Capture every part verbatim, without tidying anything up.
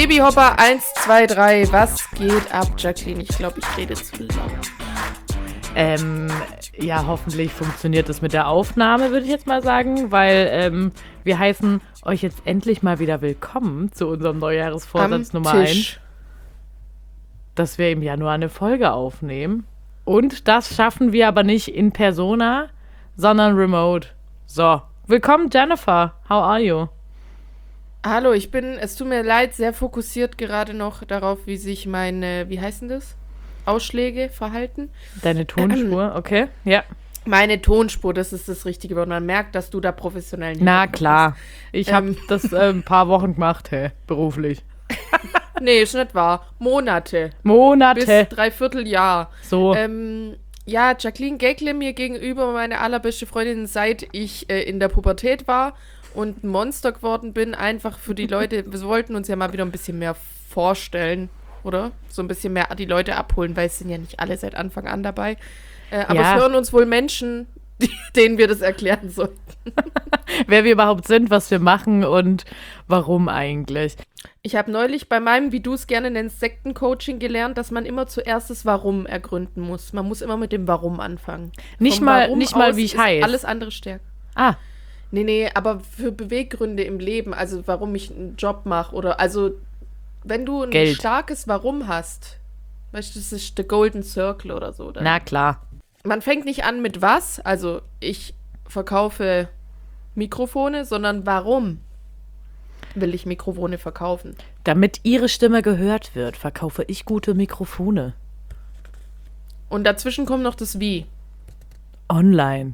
Babyhopper eins, zwei, drei, was geht ab, Jacqueline? Ich glaube, ich rede zu laut. Ähm, ja, hoffentlich funktioniert das mit der Aufnahme, würde ich jetzt mal sagen, weil ähm, wir heißen euch jetzt endlich mal wieder willkommen zu unserem Neujahresvorsatz Nummer eins, dass wir im Januar eine Folge aufnehmen. Und das schaffen wir aber nicht in Persona, sondern remote. So, willkommen Jennifer, how are you? Hallo, ich bin, es tut mir leid, sehr fokussiert gerade noch darauf, wie sich meine, wie heißen das? Ausschläge verhalten. Deine Tonspur, okay, ja. Meine Tonspur, das ist das richtige Wort. Man merkt, dass du da professionell nicht Na klar, bist. ich Ähm. habe das äh, ein paar Wochen gemacht, hey, beruflich. Nee, ist nicht wahr. Monate. Monate. Bis dreiviertel Jahr. So. Ähm, ja, Jacqueline Geckle mir gegenüber, meine allerbeste Freundin, seit ich äh, in der Pubertät war und ein Monster geworden bin. Einfach für die Leute, wir wollten uns ja mal wieder ein bisschen mehr vorstellen, oder? So ein bisschen mehr die Leute abholen, weil es sind ja nicht alle seit Anfang an dabei. Äh, aber Ja. es hören uns wohl Menschen, die, denen wir das erklären sollten. Wer wir überhaupt sind, was wir machen und warum eigentlich. Ich habe neulich bei meinem, wie du es gerne nennst, Sektencoaching gelernt, dass man immer zuerst das Warum ergründen muss. Man muss immer mit dem Warum anfangen. Nicht Vom mal, Warum nicht mal aus wie ich ist heiße. Alles andere stärker. Ah, Nee, nee, aber für Beweggründe im Leben, also warum ich einen Job mache oder, also wenn du ein Geld. starkes Warum hast, weißt du, das ist der Golden Circle oder so. Dann. na klar. Man fängt nicht an mit was, also ich verkaufe Mikrofone, sondern warum will ich Mikrofone verkaufen? Damit ihre Stimme gehört wird, verkaufe ich gute Mikrofone. Und dazwischen kommt noch das Wie. Online.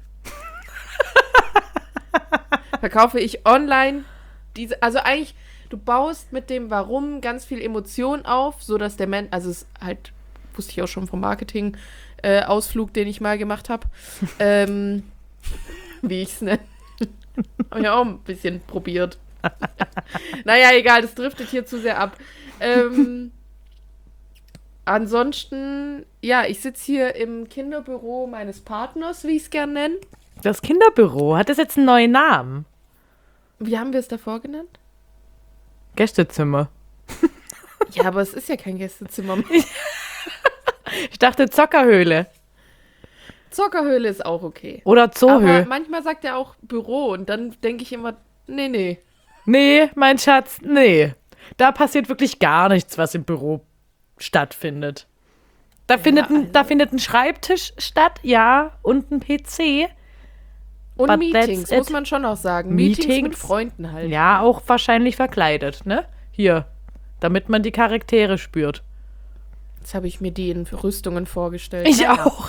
Verkaufe ich online diese, also eigentlich, du baust mit dem Warum ganz viel Emotion auf, sodass der Mensch, also es ist halt, wusste ich auch schon vom Marketing-Ausflug, den ich mal gemacht habe, ähm, wie ich es nenne. Habe ich auch ein bisschen probiert. Naja, egal, das driftet hier zu sehr ab. Ähm, ansonsten, ja, ich sitze hier im Kinderbüro meines Partners, wie ich es gern nenne. Das Kinderbüro, hat das jetzt einen neuen Namen? Wie haben wir es davor genannt? Gästezimmer. Ja, aber es ist ja kein Gästezimmer mehr. Ich dachte Zockerhöhle. Zockerhöhle ist auch okay. Oder Aber Zoohöhle. manchmal sagt er auch Büro und dann denke ich immer, nee, nee. Nee, mein Schatz, nee. Da passiert wirklich gar nichts, was im Büro stattfindet. Da, findet, ein, also- da findet ein Schreibtisch statt, ja, und ein P C. Und But Meetings, that's muss it. man schon auch sagen. Meetings, Meetings? mit Freunden halt. Ja, auch wahrscheinlich verkleidet, ne? Hier, damit man die Charaktere spürt. Jetzt habe ich mir die in Rüstungen vorgestellt. Ich Naja. auch.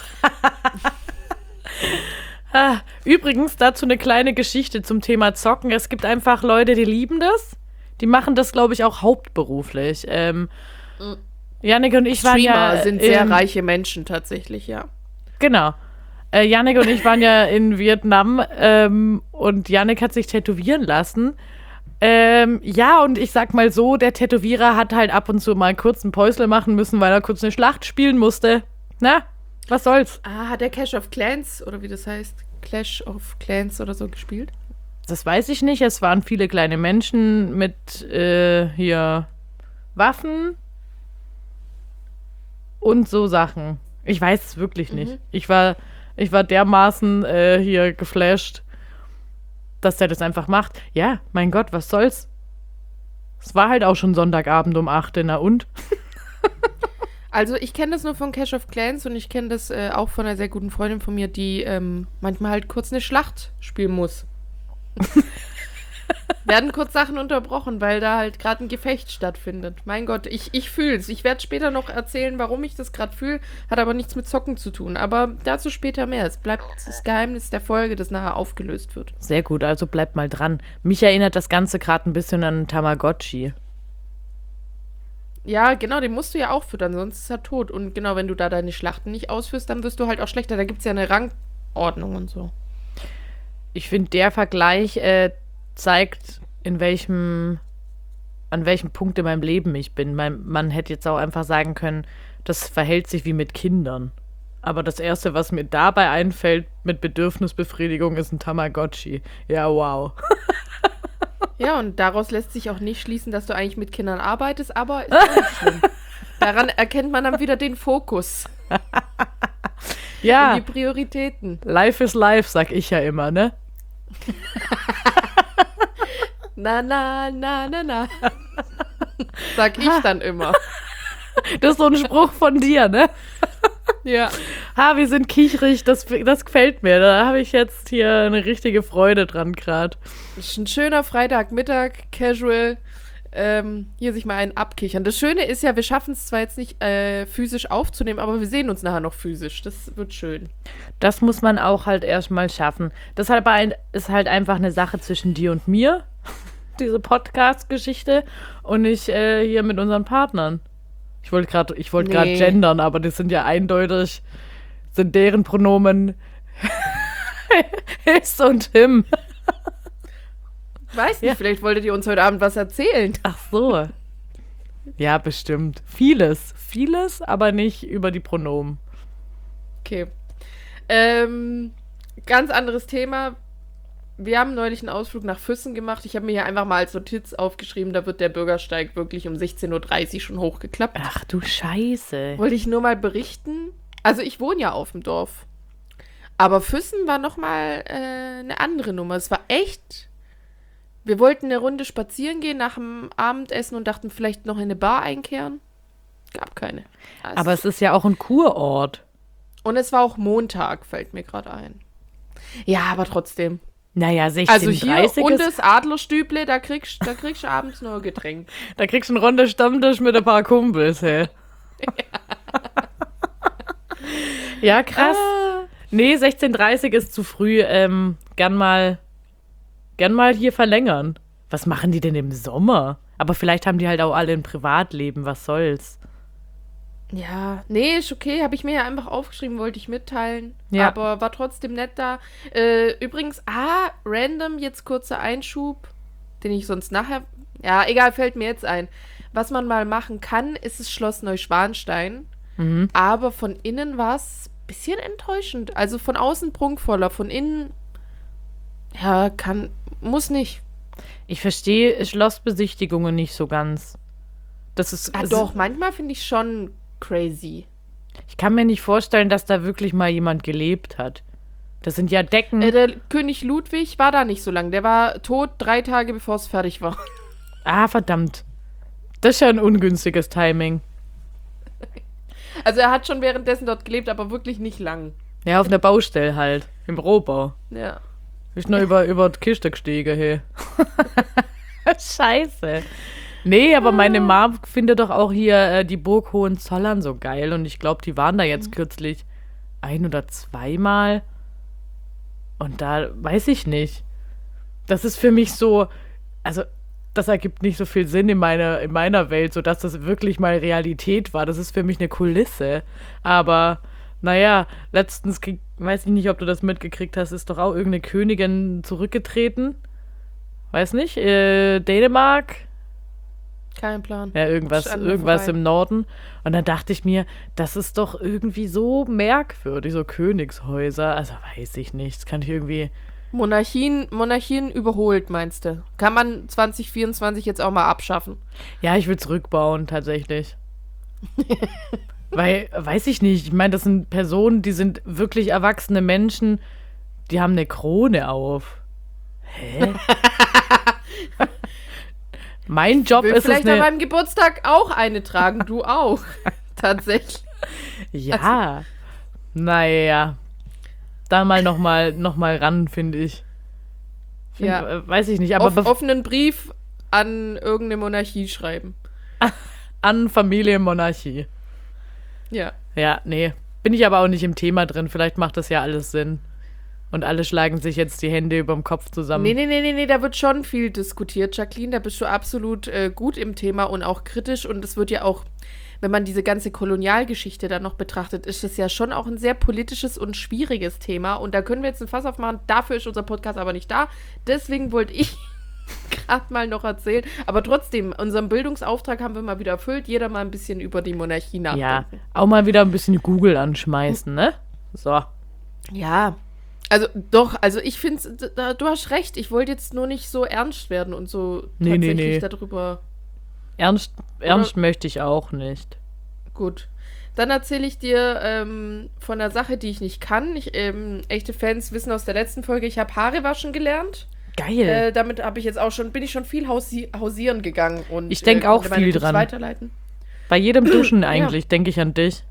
Ah, übrigens, dazu eine kleine Geschichte zum Thema Zocken. Es gibt einfach Leute, die lieben das. Die machen das, glaube ich, auch hauptberuflich. Ähm, Jannik und ich waren Streamer ja sind sehr in, reiche Menschen tatsächlich, ja. Genau. Äh, Jannik und ich waren ja in Vietnam ähm, und Jannik hat sich tätowieren lassen. Ähm, ja, und ich sag mal so, der Tätowierer hat halt ab und zu mal kurz ein Päusle machen müssen, weil er kurz eine Schlacht spielen musste. Na, was soll's? Ah, hat der Clash of Clans, oder wie das heißt, Clash of Clans oder so gespielt? Das weiß ich nicht. Es waren viele kleine Menschen mit äh, hier Waffen und so Sachen. Ich weiß es wirklich nicht. Mhm. Ich war, ich war dermaßen äh, hier geflasht, dass der das einfach macht. Ja, mein Gott, was soll's? Es war halt auch schon Sonntagabend um acht, na und? Also ich kenne das nur von Clash of Clans und ich kenne das äh, auch von einer sehr guten Freundin von mir, die ähm, manchmal halt kurz eine Schlacht spielen muss. Werden kurz Sachen unterbrochen, weil da halt gerade ein Gefecht stattfindet. Mein Gott, ich, ich fühle es. Ich werde später noch erzählen, warum ich das gerade fühle, hat aber nichts mit Zocken zu tun. Aber dazu später mehr. Es bleibt das Geheimnis der Folge, das nachher aufgelöst wird. Sehr gut, also bleibt mal dran. Mich erinnert das Ganze gerade ein bisschen an Tamagotchi. Ja, genau, den musst du ja auch füttern, sonst ist er tot. Und genau, wenn du da deine Schlachten nicht ausführst, dann wirst du halt auch schlechter. Da gibt es ja eine Rangordnung und so. Ich finde, der Vergleich äh, zeigt, in welchem, an welchem Punkt in meinem Leben ich bin. Man, man hätte jetzt auch einfach sagen können, das verhält sich wie mit Kindern. Aber das Erste, was mir dabei einfällt mit Bedürfnisbefriedigung, ist ein Tamagotchi. Ja, wow. Ja, und daraus lässt sich auch nicht schließen, dass du eigentlich mit Kindern arbeitest, aber ist auch nicht schlimm. Daran erkennt man dann wieder den Fokus. Ja. Und die Prioritäten. Life is life, sag ich ja immer, ne? Na, na, na, na, na. Sag ich dann immer. Das ist so ein Spruch von dir, ne? Ja. Ha, wir sind kichrig, das, das gefällt mir. Da habe ich jetzt hier eine richtige Freude dran gerade. Ist ein schöner Freitagmittag, casual. Ähm, hier sich mal einen abkichern. Das Schöne ist ja, wir schaffen es zwar jetzt nicht äh, physisch aufzunehmen, aber wir sehen uns nachher noch physisch. Das wird schön. Das muss man auch halt erstmal schaffen. Das halt ein, ist halt einfach eine Sache zwischen dir und mir, diese Podcast-Geschichte, und nicht äh, hier mit unseren Partnern. Ich wollte gerade ich wollte gerade Nee. gendern, aber das sind ja eindeutig, sind deren Pronomen his und him. Weiß nicht, Ja. vielleicht wolltet ihr uns heute Abend was erzählen. Ach so. Ja, bestimmt. Vieles. Vieles, aber nicht über die Pronomen. Okay. Ähm, ganz anderes Thema. Wir haben neulich einen Ausflug nach Füssen gemacht. Ich habe mir hier einfach mal als Notiz aufgeschrieben, da wird der Bürgersteig wirklich um sechzehn Uhr dreißig schon hochgeklappt. Ach du Scheiße. Wollte ich nur mal berichten. Also ich wohne ja auf dem Dorf. Aber Füssen war nochmal äh, eine andere Nummer. Es war echt... Wir wollten eine Runde spazieren gehen nach dem Abendessen und dachten vielleicht noch in eine Bar einkehren. Gab keine. Also, Aber es ist ja auch ein Kurort. und es war auch Montag, fällt mir gerade ein. Ja, aber trotzdem. Naja, sechzehn Also Uhr hier dreißig und ist, das Adlerstüble, da kriegst, da kriegst du abends nur ein Getränk. da kriegst du einen Runde Stammtisch mit ein paar Kumpels, hey. Ja, krass. Ah, Nee, sechzehn Uhr dreißig ist zu früh. Ähm, gern mal, gern mal hier verlängern. Was machen die denn im Sommer? Aber vielleicht haben die halt auch alle ein Privatleben, was soll's. ja, nee, ist okay, habe ich mir ja einfach aufgeschrieben, wollte ich mitteilen. Ja. Aber war trotzdem nett da. Äh, übrigens, ah, random, jetzt kurzer Einschub, den ich sonst nachher, ja, egal, fällt mir jetzt ein. Was man mal machen kann, ist das Schloss Neuschwanstein. Mhm. Aber von innen war es ein bisschen enttäuschend. Also von außen prunkvoller, von innen, ja, kann, muss nicht. Ich verstehe Schlossbesichtigungen nicht so ganz. Das ist, Ah, es- doch, manchmal finde ich schon crazy. Ich kann mir nicht vorstellen, dass da wirklich mal jemand gelebt hat. Das sind ja Decken. Äh, der König Ludwig war da nicht so lang. Der war tot drei Tage, bevor es fertig war. Ah, verdammt. Das ist ja ein ungünstiges Timing. Also er hat schon währenddessen dort gelebt, aber wirklich nicht lang. Ja, auf einer Baustelle halt. Im Rohbau. Ja. Ich nur über, über die Kiste gestiegen, hey. Scheiße. Nee, aber meine Mom findet doch auch hier äh, die Burg Hohenzollern so geil. Und ich glaube, die waren da jetzt kürzlich ein- oder zweimal. Und da weiß ich nicht. Das ist für mich so, also das ergibt nicht so viel Sinn in meiner, in meiner Welt, sodass das wirklich mal Realität war. Das ist für mich eine Kulisse. Aber naja, letztens, krieg, weiß ich nicht, ob du das mitgekriegt hast, ist doch auch irgendeine Königin zurückgetreten. Weiß nicht, äh, Dänemark? Kein Plan. Ja, irgendwas, Stand mir irgendwas vorbei. im Norden. Und dann dachte ich mir, das ist doch irgendwie so merkwürdig, so Königshäuser. Also weiß ich nicht, das kann ich irgendwie... Monarchien, Monarchien überholt, meinst du? Kann man zwanzig vierundzwanzig jetzt auch mal abschaffen? Ja, ich will zurückbauen, tatsächlich. Weil, weiß ich nicht, ich meine, das sind Personen, die sind wirklich erwachsene Menschen, die haben eine Krone auf. Hä? Mein Job Will ist es vielleicht an eine... meinem Geburtstag auch eine tragen, du auch. Tatsächlich. Ja, naja. Da mal noch mal, noch mal ran, finde ich. Find, Ja. äh, Weiß ich nicht, aber Auf, bef- offenen Brief an irgendeine Monarchie schreiben. an Familienmonarchie. Ja. Ja, nee. Bin ich aber auch nicht im Thema drin. Vielleicht macht das ja alles Sinn. Und alle schlagen sich jetzt die Hände überm Kopf zusammen. Nee, nee, nee, nee, nee, da wird schon viel diskutiert, Jacqueline. Da bist du absolut äh, gut im Thema und auch kritisch. Und es wird ja auch, wenn man diese ganze Kolonialgeschichte dann noch betrachtet, ist es ja schon auch ein sehr politisches und schwieriges Thema. Und da können wir jetzt ein Fass aufmachen. Dafür ist unser Podcast aber nicht da. Deswegen wollte ich gerade mal noch erzählen. Aber trotzdem, unseren Bildungsauftrag haben wir mal wieder erfüllt. Jeder mal ein bisschen über die Monarchie nachdenken. Ja, auch mal wieder ein bisschen Google anschmeißen, ne? So. Ja. Also doch, also ich finde, du hast recht, ich wollte jetzt nur nicht so ernst werden und so nee, tatsächlich nee, nee. darüber. Ernst, ernst möchte ich auch nicht. Gut. Dann erzähle ich dir ähm, von einer Sache, die ich nicht kann. Ich, ähm, echte Fans wissen aus der letzten Folge, ich habe Haare waschen gelernt. Geil. Äh, damit habe ich jetzt auch schon, bin ich schon viel hausi- hausieren gegangen und ich denke äh, auch meine viel Tipps dran. Weiterleiten. Bei jedem Duschen eigentlich ja. denke ich an dich.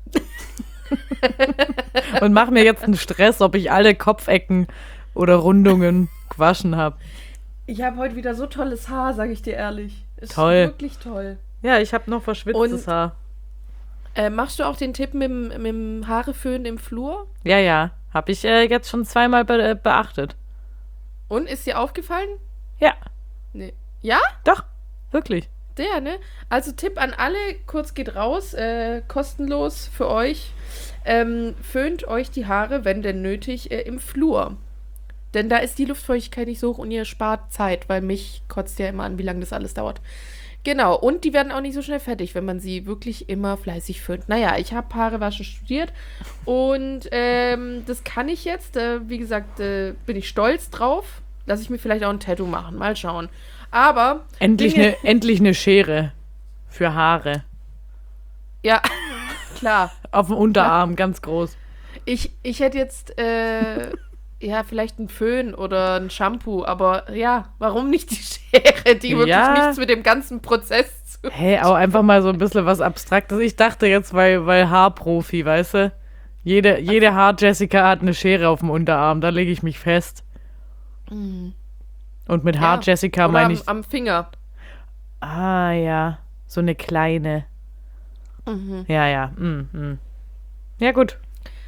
Und mach mir jetzt einen Stress, ob ich alle Kopfecken oder Rundungen gewaschen habe. Ich habe heute wieder so tolles Haar, sage ich dir ehrlich. Ist toll. Wirklich toll. Ja, ich habe noch verschwitztes und, Haar. Äh, machst du auch den Tipp mit, mit dem Haareföhn im Flur? Ja, ja. Habe ich äh, jetzt schon zweimal be- beachtet. Und, ist dir aufgefallen? Ja. Nee. Ja? Doch, wirklich. Der, ne? Also Tipp an alle, kurz geht raus, äh, kostenlos für euch. Ähm, föhnt euch die Haare, wenn denn nötig, äh, im Flur. Denn da ist die Luftfeuchtigkeit nicht so hoch und ihr spart Zeit, weil mich kotzt ja immer an, wie lange das alles dauert. Genau, und die werden auch nicht so schnell fertig, wenn man sie wirklich immer fleißig föhnt. Naja, ich habe Haarewaschen studiert und ähm, das kann ich jetzt. Äh, wie gesagt, äh, bin ich stolz drauf. Lass ich mir vielleicht auch ein Tattoo machen. Mal schauen. Aber endlich Dinge, eine endlich eine Schere für Haare. Ja, klar. Auf dem Unterarm, ja. Ganz groß. Ich, ich hätte jetzt, äh, ja, vielleicht einen Föhn oder ein Shampoo, aber ja, warum nicht die Schere, die wirklich ja. nichts mit dem ganzen Prozess zu tun hat? Hey, auch einfach mal so ein bisschen was Abstraktes. Ich dachte jetzt, weil, weil Haarprofi, weißt du? Jede, jede Haar-Jessica hat eine Schere auf dem Unterarm, da lege ich mich fest. Mhm. Und mit Haar-Jessica meine ich... Am, am Finger. Ah, ja. So eine kleine. Mhm. Ja, ja. Mm, mm. Ja, gut.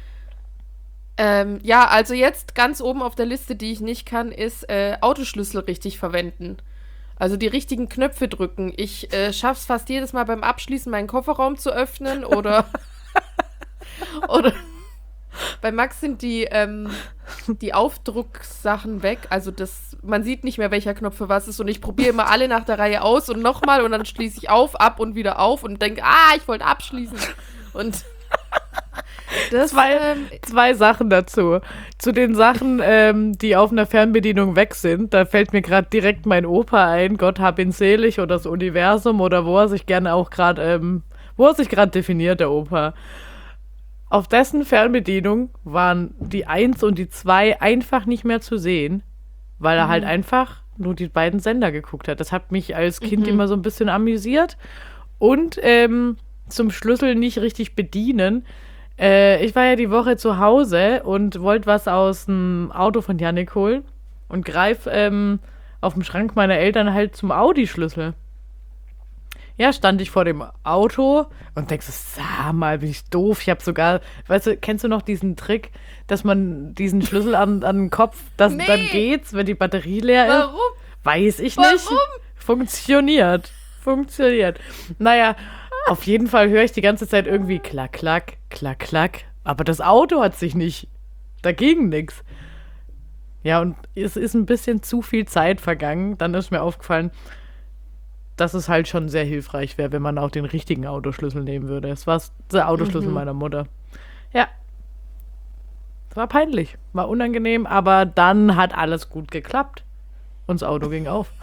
Ähm, ja, also jetzt ganz oben auf der Liste, die ich nicht kann, ist äh, Autoschlüssel richtig verwenden. Also die richtigen Knöpfe drücken. Ich äh, schaff's fast jedes Mal beim Abschließen, meinen Kofferraum zu öffnen oder... oder... Bei Max sind die, ähm, die Aufdrucksachen weg. Also das, man sieht nicht mehr, welcher Knopf für was ist. Und ich probiere immer alle nach der Reihe aus und nochmal. Und dann schließe ich auf, ab und wieder auf und denke, ah, ich wollte abschließen. Und das, zwei, ähm, zwei Sachen dazu. Zu den Sachen, ähm, die auf einer Fernbedienung weg sind, da fällt mir gerade direkt mein Opa ein. Gott hab ihn selig oder das Universum oder wo er sich gerne auch gerade, ähm, wo er sich gerade definiert, der Opa. Auf dessen Fernbedienung waren die eins und die zwei einfach nicht mehr zu sehen, weil er mhm. halt einfach nur die beiden Sender geguckt hat. Das hat mich als Kind mhm. immer so ein bisschen amüsiert. Und ähm, zum Schlüssel nicht richtig bedienen. Äh, ich war ja die Woche zu Hause und wollte was aus dem Auto von Jannik holen und greif ähm, auf dem Schrank meiner Eltern halt zum Audi-Schlüssel. Ja, stand ich vor dem Auto und denkst, sag mal, bin ich doof. Ich habe sogar, weißt du, kennst du noch diesen Trick, dass man diesen Schlüssel an, an den Kopf, das, nee. dann geht's, wenn die Batterie leer Warum? ist? Weiß ich Warum? nicht. Funktioniert. Funktioniert. Naja, auf jeden Fall höre ich die ganze Zeit irgendwie klack, klack, klack, klack. Aber das Auto hat sich nicht, dagegen nichts. Ja, und es ist ein bisschen zu viel Zeit vergangen. Dann ist mir aufgefallen, dass es halt schon sehr hilfreich wäre, wenn man auch den richtigen Autoschlüssel nehmen würde. Es war der Autoschlüssel mhm. meiner Mutter. Ja. Es war peinlich, war unangenehm, aber dann hat alles gut geklappt. Und das Auto ging auf.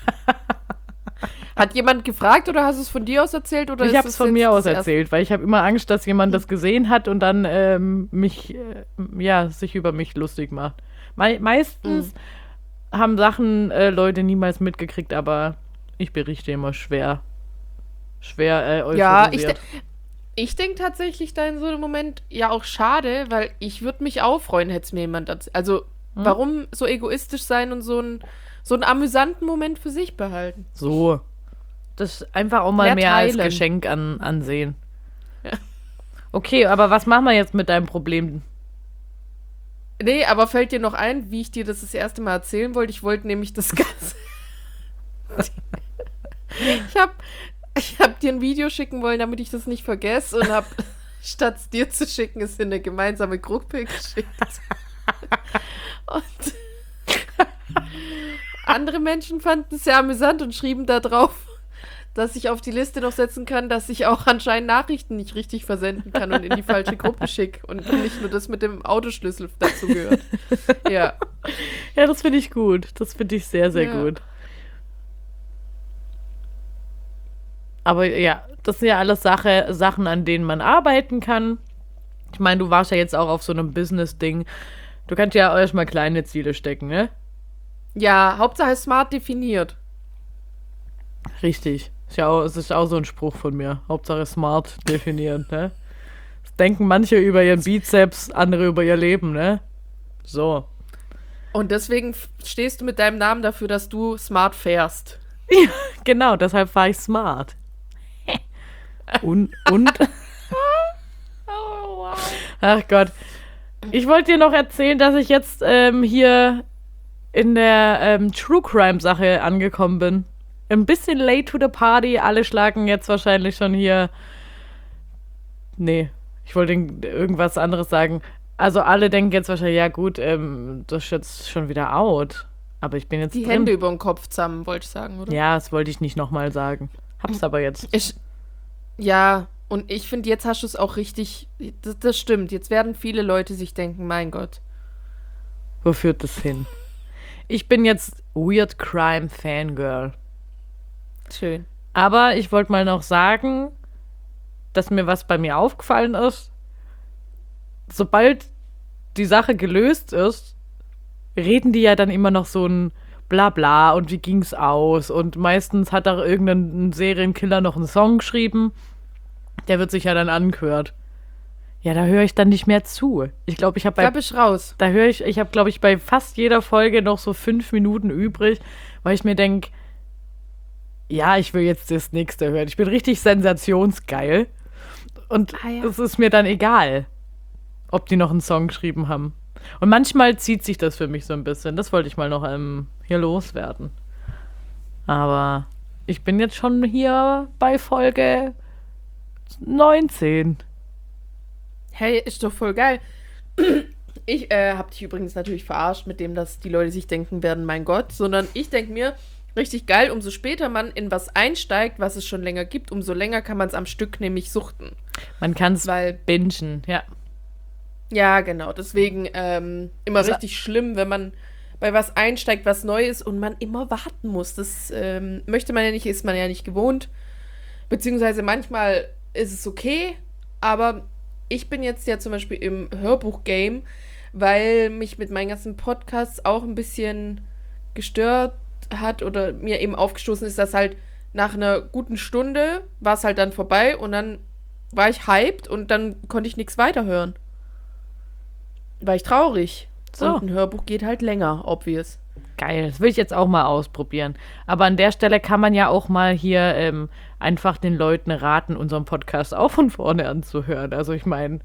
Hat jemand gefragt oder hast du es von dir aus erzählt? Oder ich habe es von mir aus erzählt, weil ich habe immer Angst, dass jemand das gesehen hat und dann ähm, mich, äh, ja, sich über mich lustig macht. Me- meistens mhm. haben Sachen äh, Leute niemals mitgekriegt, aber ich berichte immer schwer, schwer äh, euphorisiert. Ja, ich, de- ich denke tatsächlich da in so einem Moment, ja auch schade, weil ich würde mich auch freuen, hätte es mir jemand erzählt. Also, hm? warum so egoistisch sein und so, ein, so einen amüsanten Moment für sich behalten? So, das einfach auch mal mehr, mehr als Geschenk an, ansehen. Ja. Okay, aber was machen wir jetzt mit deinem Problem? Nee, aber fällt dir noch ein, wie ich dir das das erste Mal erzählen wollte? Ich wollte nämlich das Ganze... Ich habe ich hab dir ein Video schicken wollen, damit ich das nicht vergesse und habe, statt es dir zu schicken, es in eine gemeinsame Gruppe geschickt. Und andere Menschen fanden es sehr amüsant und schrieben da drauf, dass ich auf die Liste noch setzen kann, dass ich auch anscheinend Nachrichten nicht richtig versenden kann und in die falsche Gruppe schicke und nicht nur das mit dem Autoschlüssel dazu gehört. Ja. Ja, das finde ich gut. Das finde ich sehr, sehr Ja. gut. Aber ja, das sind ja alles Sache, Sachen, an denen man arbeiten kann. Ich meine, du warst ja jetzt auch auf so einem Business-Ding. Du kannst ja auch erstmal kleine Ziele stecken, ne? Ja, Hauptsache smart definiert. Richtig. Ist ja auch, es ist auch so ein Spruch von mir. Hauptsache smart definieren, ne? Das denken manche über ihren Bizeps, andere über ihr Leben, ne? So. Und deswegen f- stehst du mit deinem Namen dafür, dass du smart fährst. Ja, genau, deshalb war ich smart. Und, und? Oh, wow. Ach Gott. Ich wollte dir noch erzählen, dass ich jetzt ähm, hier in der ähm, True Crime Sache angekommen bin. Ein bisschen late to the party. Alle schlagen jetzt wahrscheinlich schon hier. Nee, ich wollte irgendwas anderes sagen. Also alle denken jetzt wahrscheinlich, ja gut, ähm, das ist jetzt schon wieder out. Aber ich bin jetzt Die drin. Hände über den Kopf zusammen, wollte ich sagen, oder? Ja, das wollte ich nicht nochmal sagen. Hab's aber jetzt. Ich, ja, und ich finde, jetzt hast du es auch richtig. Das, das stimmt. Jetzt werden viele Leute sich denken, mein Gott. Wo führt das hin? Ich bin jetzt Weird Crime Fangirl. Schön. Aber ich wollte mal noch sagen, dass mir was bei mir aufgefallen ist. Sobald die Sache gelöst ist, reden die ja dann immer noch so ein Blabla und wie ging's aus? Und meistens hat auch irgendein Serienkiller noch einen Song geschrieben. Der wird sich ja dann angehört. Ja, da höre ich dann nicht mehr zu. Ich glaube, ich habe Da bei bist ich raus. Da höre ich, ich habe, glaube ich, bei fast jeder Folge noch so fünf Minuten übrig, weil ich mir denke, ja, ich will jetzt das nächste hören. Ich bin richtig sensationsgeil. Und Ah, ja. es ist mir dann egal, ob die noch einen Song geschrieben haben. Und manchmal zieht sich das für mich so ein bisschen. Das wollte ich mal noch ähm, hier loswerden. Aber ich bin jetzt schon hier bei Folge neunzehn. Hey, ist doch voll geil. Ich äh, hab dich übrigens natürlich verarscht mit dem, dass die Leute sich denken werden, mein Gott, sondern ich denke mir, richtig geil, umso später man in was einsteigt, was es schon länger gibt, umso länger kann man es am Stück nämlich suchten. Man kann es Weil, bingen, ja. ja, genau, deswegen ähm, immer Also- richtig schlimm, wenn man bei was einsteigt, was neu ist und man immer warten muss. Das ähm, möchte man ja nicht, ist man ja nicht gewohnt. Beziehungsweise manchmal ist es okay, aber ich bin jetzt ja zum Beispiel im Hörbuch-Game, weil mich mit meinen ganzen Podcasts auch ein bisschen gestört hat oder mir eben aufgestoßen ist, dass halt nach einer guten Stunde war es halt dann vorbei und dann war ich hyped und dann konnte ich nichts weiterhören. War ich traurig. So. Und ein Hörbuch geht halt länger, obvious. Geil, das will ich jetzt auch mal ausprobieren. Aber an der Stelle kann man ja auch mal hier ähm, einfach den Leuten raten, unseren Podcast auch von vorne anzuhören. Also ich meine,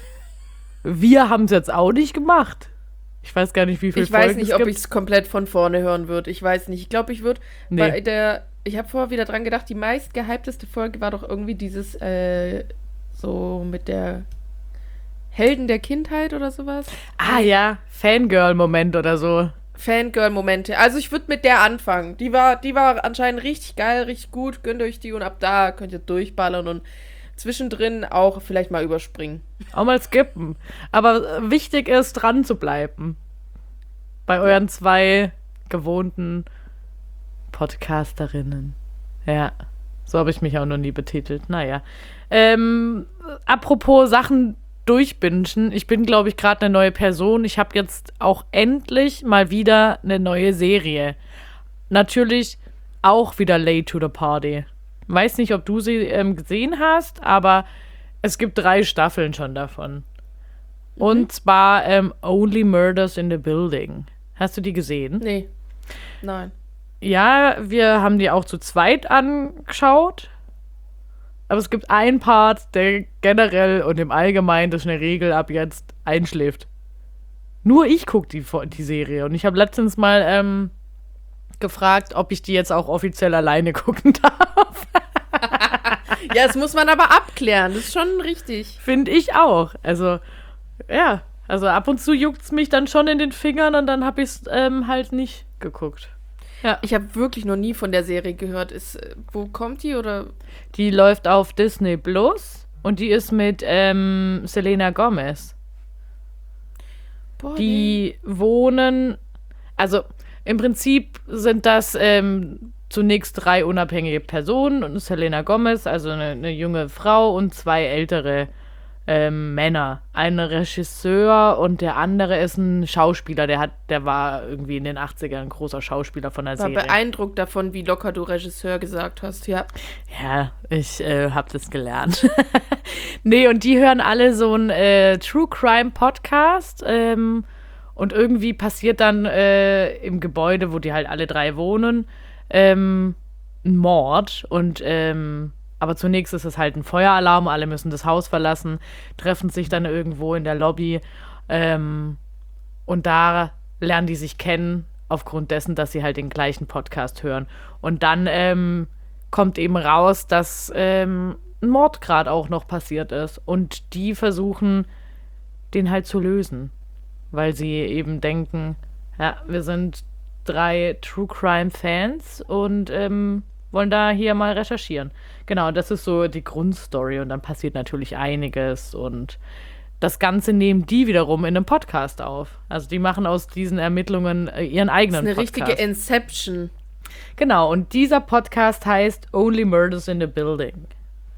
wir haben es jetzt auch nicht gemacht. Ich weiß gar nicht, wie viele Ich weiß Folgen nicht, es ob gibt. ich es komplett von vorne hören würde. Ich weiß nicht. Ich glaube, ich würde Nee. bei der. Ich habe vorher wieder dran gedacht, die meist gehypteste Folge war doch irgendwie dieses, äh, so mit der Helden der Kindheit oder sowas. Ah ja, Fangirl-Moment oder so. Fangirl-Momente. Also ich würde mit der anfangen. Die war, die war anscheinend richtig geil, richtig gut. Gönnt euch die und ab da könnt ihr durchballern und zwischendrin auch vielleicht mal überspringen. Auch mal skippen. Aber wichtig ist, dran zu bleiben. Bei euren zwei gewohnten Podcasterinnen. Ja, so habe ich mich auch noch nie betitelt. Naja. Ähm, apropos Sachen durchbingen. Ich bin, glaube ich, gerade eine neue Person. Ich habe jetzt auch endlich mal wieder eine neue Serie. Natürlich auch wieder late to the party. Weiß nicht, ob du sie ähm, gesehen hast, aber es gibt drei Staffeln schon davon. Und zwar ähm, Only Murders in the Building. Hast du die gesehen? Nee. Nein. Ja, wir haben die auch zu zweit angeschaut. Aber es gibt einen Part, der generell und im Allgemeinen, das ist eine Regel, ab jetzt einschläft. Nur ich gucke die, die Serie. Und ich habe letztens mal ähm, gefragt, ob ich die jetzt auch offiziell alleine gucken darf. Ja, das muss man aber abklären. Das ist schon richtig. Finde ich auch. Also, ja. Also ab und zu juckt es mich dann schon in den Fingern und dann habe ich es ähm, halt nicht geguckt. Ja. Ich habe wirklich noch nie von der Serie gehört. Ist, wo kommt die, oder? Die läuft auf Disney Plus und die ist mit ähm, Selena Gomez. Boah, die nee. wohnen, also im Prinzip sind das ähm, zunächst drei unabhängige Personen und Selena Gomez, also eine, eine junge Frau und zwei ältere ähm, Männer. Ein Regisseur und der andere ist ein Schauspieler, der hat, der war irgendwie in den achtzigern ein großer Schauspieler von der war Serie. War beeindruckt davon, wie locker du Regisseur gesagt hast, ja. Ja, ich äh, hab das gelernt. Nee, und die hören alle so einen äh, True Crime Podcast ähm, und irgendwie passiert dann äh, im Gebäude, wo die halt alle drei wohnen, ähm, ein Mord und ähm, aber zunächst ist es halt ein Feueralarm, alle müssen das Haus verlassen, treffen sich dann irgendwo in der Lobby ähm, und da lernen die sich kennen, aufgrund dessen, dass sie halt den gleichen Podcast hören. Und dann ähm, kommt eben raus, dass ähm, ein Mord gerade auch noch passiert ist und die versuchen, den halt zu lösen, weil sie eben denken, ja, wir sind drei True-Crime-Fans und ähm, wollen da hier mal recherchieren. Genau, das ist so die Grundstory und dann passiert natürlich einiges und das Ganze nehmen die wiederum in einem Podcast auf. Also die machen aus diesen Ermittlungen äh, ihren eigenen Podcast. Das ist eine richtige Inception. Genau, und dieser Podcast heißt Only Murders in the Building.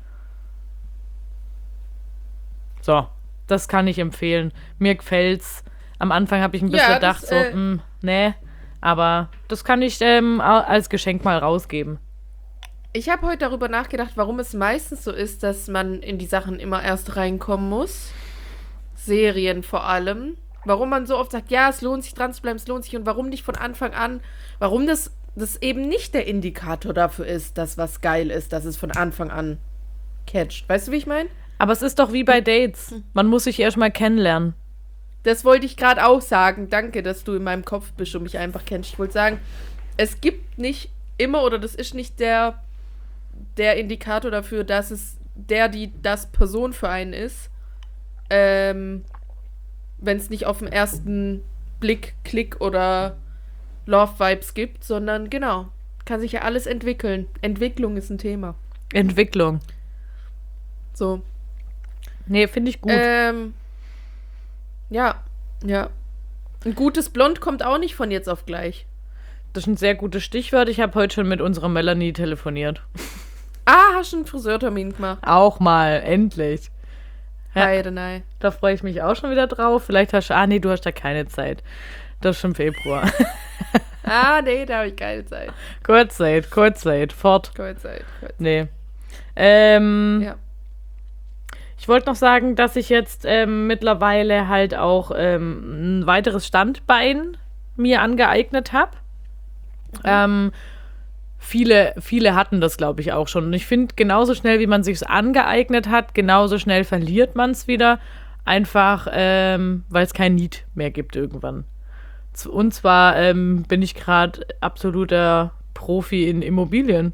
So, das kann ich empfehlen. Mir gefällt's. Am Anfang habe ich ein bisschen ja, gedacht, das, so, äh, mh, nee, aber das kann ich ähm, als Geschenk mal rausgeben. Ich habe heute darüber nachgedacht, warum es meistens so ist, dass man in die Sachen immer erst reinkommen muss. Serien vor allem. Warum man so oft sagt, ja, es lohnt sich dran zu bleiben, es lohnt sich und warum nicht von Anfang an, warum das, das eben nicht der Indikator dafür ist, dass was geil ist, dass es von Anfang an catcht. Weißt du, wie ich meine? Aber es ist doch wie bei Dates. Man muss sich erst mal kennenlernen. Das wollte ich gerade auch sagen. Danke, dass du in meinem Kopf bist und mich einfach kennst. Ich wollte sagen, es gibt nicht immer, oder das ist nicht der, der Indikator dafür, dass es der, die, das Person für einen ist, ähm, wenn es nicht auf den ersten Blick, Klick oder Love-Vibes gibt, sondern genau, kann sich ja alles entwickeln. Entwicklung ist ein Thema. Entwicklung. So. Nee, finde ich gut. Ähm, ja, ja. Ein gutes Blond kommt auch nicht von jetzt auf gleich. Das ist ein sehr gutes Stichwort. Ich habe heute schon mit unserer Melanie telefoniert. Ah, hast du einen Friseurtermin gemacht? Auch mal, endlich. Ja, nein. Da freue ich mich auch schon wieder drauf. Vielleicht hast du, ah nee, du hast da keine Zeit. Das ist schon Februar. Ah, nee, da habe ich keine Zeit. Kurzzeit, Kurzzeit, fort. Kurzzeit, Kurzzeit. Nee. Ähm, ja. Ich wollte noch sagen, dass ich jetzt ähm, mittlerweile halt auch ähm, ein weiteres Standbein mir angeeignet habe. Mhm. Ähm, viele, viele hatten das, glaube ich, auch schon. Und ich finde, genauso schnell, wie man sich's angeeignet hat, genauso schnell verliert man es wieder. Einfach, ähm, weil es kein Need mehr gibt irgendwann. Und zwar ähm, bin ich gerade absoluter Profi in Immobilien.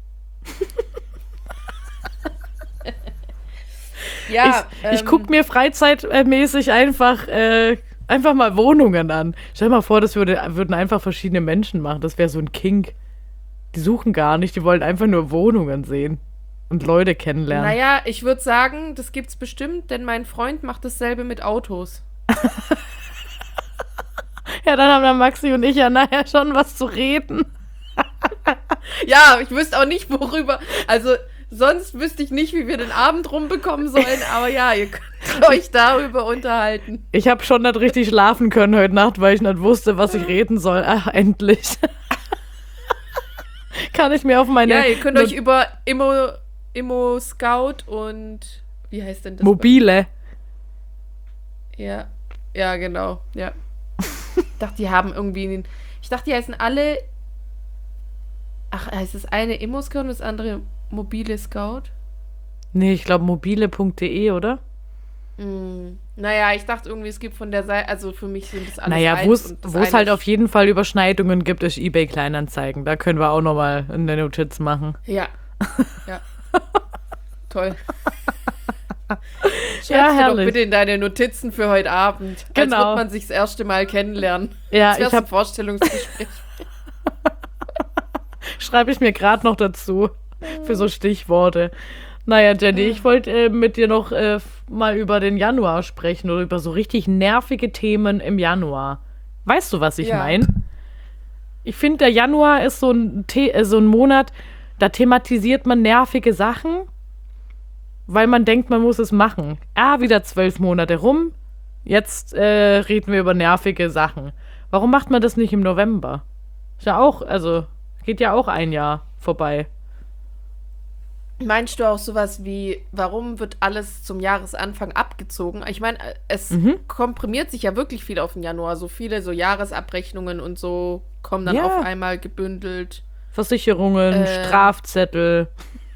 Ja, ich, ähm, ich gucke mir freizeitmäßig einfach, äh, einfach mal Wohnungen an. Stell dir mal vor, das würde, würden einfach verschiedene Menschen machen. Das wäre so ein Kink. Die suchen gar nicht, die wollen einfach nur Wohnungen sehen und Leute kennenlernen. Naja, ich würde sagen, das gibt's bestimmt, denn mein Freund macht dasselbe mit Autos. Ja, dann haben dann Maxi und ich ja nachher schon was zu reden. Ja, ich wüsste auch nicht, worüber. Also, sonst wüsste ich nicht, wie wir den Abend rumbekommen sollen. Aber ja, ihr könnt euch darüber unterhalten. Ich habe schon nicht richtig schlafen können heute Nacht, weil ich nicht wusste, was ich reden soll. Ach, endlich. Kann ich mir auf meine... Ja, ihr könnt euch über Immo, Immo Scout und... Wie heißt denn das? Mobile. Ja, ja, genau, ja. Ich dachte, die haben irgendwie... einen, ich dachte, die heißen alle... Ach, heißt das eine Immo Scout und das andere Mobile Scout? Nee, ich glaube mobile punkt de, oder? Mm. Naja, ich dachte irgendwie, es gibt von der Seite, also für mich sind das alles Naja, wo es halt auf jeden Fall Überschneidungen gibt, ist eBay Kleinanzeigen. Da können wir auch nochmal eine Notiz machen. Ja, ja. Toll. Schreibst Ja, du herrlich. doch bitte in deine Notizen für heute Abend. Genau. Als wird man sich das erste Mal kennenlernen. Ja, das ich ein habe Vorstellungsgespräch. Schreibe ich mir gerade noch dazu für so Stichworte. Naja, Jenny, ich wollte äh, mit dir noch äh, mal über den Januar sprechen oder über so richtig nervige Themen im Januar. Weißt du, was ich Ja. meine? Ich finde, der Januar ist so ein, The- äh, so ein Monat, da thematisiert man nervige Sachen, weil man denkt, man muss es machen. Ah, wieder zwölf Monate rum, jetzt äh, reden wir über nervige Sachen. Warum macht man das nicht im November? Ist ja auch, also, geht ja auch ein Jahr vorbei. Meinst du auch sowas wie, warum wird alles zum Jahresanfang abgezogen? Ich meine, es Mhm. komprimiert sich ja wirklich viel auf den Januar. So viele so Jahresabrechnungen und so kommen dann Ja. auf einmal gebündelt. Versicherungen, Äh. Strafzettel.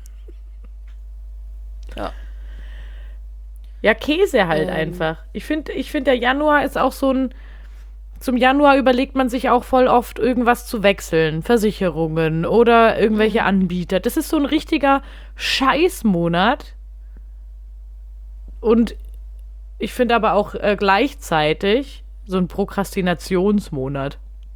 Ja. Ja, Käse halt Ähm. einfach. Ich finde, ich find, der Januar ist auch so ein. Zum Januar überlegt man sich auch voll oft, irgendwas zu wechseln. Versicherungen oder irgendwelche Anbieter. Das ist so ein richtiger Scheißmonat. Und ich finde aber auch äh, gleichzeitig so ein Prokrastinationsmonat.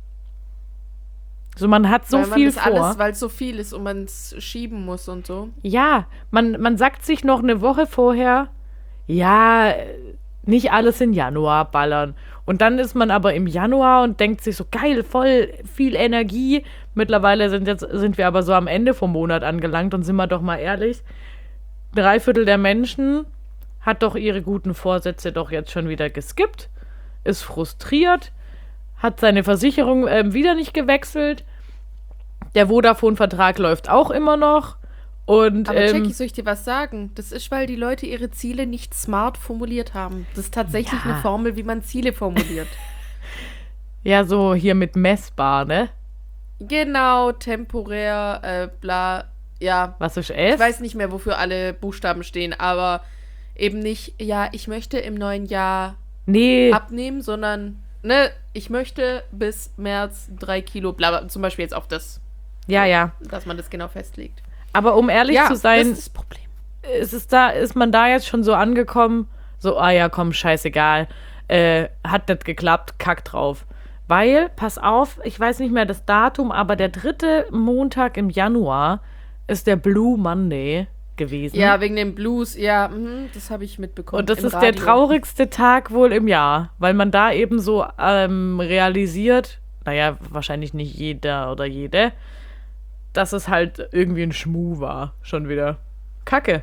So, man hat so weil man viel das vor. alles, weil es so viel ist und man es schieben muss und so. Ja, man, man sagt sich noch eine Woche vorher, ja, äh, nicht alles in Januar ballern. Und dann ist man aber im Januar und denkt sich so, geil, voll viel Energie. Mittlerweile sind, jetzt, sind wir aber so am Ende vom Monat angelangt und sind wir doch mal ehrlich, drei Viertel der Menschen hat doch ihre guten Vorsätze doch jetzt schon wieder geskippt, ist frustriert, hat seine Versicherung ähm, wieder nicht gewechselt. Der Vodafone-Vertrag läuft auch immer noch. Und, Aber ähm, Jackie, soll ich dir was sagen? Das ist, weil die Leute ihre Ziele nicht smart formuliert haben. Das ist tatsächlich Ja. eine Formel, wie man Ziele formuliert. ja, so hier mit messbar, ne? Genau, temporär, äh, bla. Ja, Was ist es? ich weiß nicht mehr, wofür alle Buchstaben stehen, aber eben nicht, ja, ich möchte im neuen Jahr Nee, abnehmen, sondern, ne, ich möchte bis März drei Kilo, bla, bla, zum Beispiel jetzt auf das, ja, ja. dass man das genau festlegt. Aber um ehrlich ja, zu sein, das ist das Problem. ist, es da, ist man da jetzt schon so angekommen, so, ah ja, komm, scheißegal, äh, hat nicht geklappt, kack drauf. Weil, pass auf, ich weiß nicht mehr das Datum, aber der dritte Montag im Januar ist der Blue Monday gewesen. Ja, wegen dem Blues, ja, mhm, das habe ich mitbekommen. Und das im ist der Radio. traurigste Tag wohl im Jahr, weil man da eben so ähm, realisiert, naja, wahrscheinlich nicht jeder oder jede, dass es halt irgendwie ein Schmuh war, schon wieder. Kacke.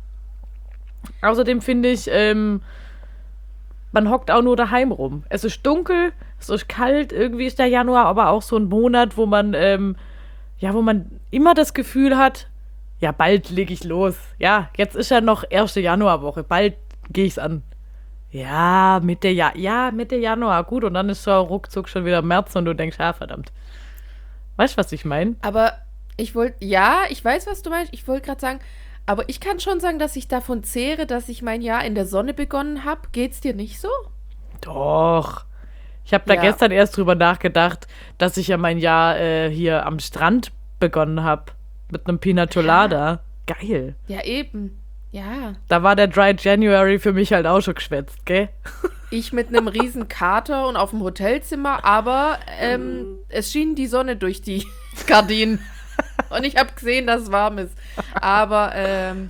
Außerdem finde ich, ähm, man hockt auch nur daheim rum. Es ist dunkel, es ist kalt, irgendwie ist der Januar aber auch so ein Monat, wo man, ähm, ja, wo man immer das Gefühl hat, ja, bald leg ich los. Ja, jetzt ist ja noch erste Januarwoche, bald gehe ich's an. Ja, Mitte, ja ja, Mitte Januar, gut, und dann ist so ruckzuck schon wieder März und du denkst, ja, verdammt. Weißt du, was ich meine? Aber ich wollte, ja, ich weiß, was du meinst. Ich wollte gerade sagen, aber ich kann schon sagen, dass ich davon zehre, dass ich mein Jahr in der Sonne begonnen habe. Geht's dir nicht so? Doch. Ich habe da Ja. gestern erst drüber nachgedacht, dass ich ja mein Jahr äh, hier am Strand begonnen habe. Mit einem Pina Colada. Geil. Ja, eben. Ja. Da war der Dry January für mich halt auch schon geschwätzt, gell? Ich mit einem riesen Kater und auf dem Hotelzimmer, aber ähm, es schien die Sonne durch die Gardinen. Und ich habe gesehen, dass es warm ist. Aber ähm,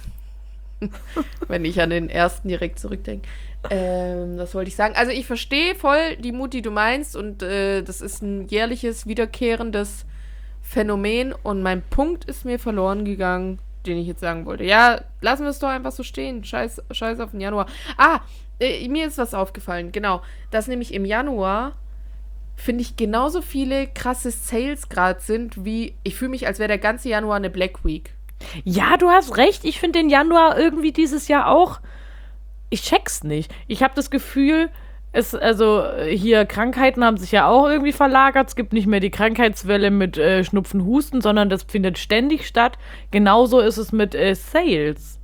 wenn ich an den ersten direkt zurückdenke. Ähm, das wollte ich sagen. Also ich verstehe voll die Mut, die du meinst. Und äh, das ist ein jährliches, wiederkehrendes Phänomen. Und mein Punkt ist mir verloren gegangen, den ich jetzt sagen wollte. Ja, lassen wir es doch einfach so stehen. Scheiß, scheiß auf den Januar. Ah, äh, mir ist was aufgefallen. Genau. Dass nämlich im Januar, finde ich, genauso viele krasse Sales gerade sind, wie ich fühle mich, als wäre der ganze Januar eine Black Week. Ja, du hast recht. Ich finde den Januar irgendwie dieses Jahr auch. Ich check's nicht. Ich habe das Gefühl, es, also hier Krankheiten haben sich ja auch irgendwie verlagert. Es gibt nicht mehr die Krankheitswelle mit äh, Schnupfen, Husten, sondern das findet ständig statt. Genauso ist es mit äh, Sales.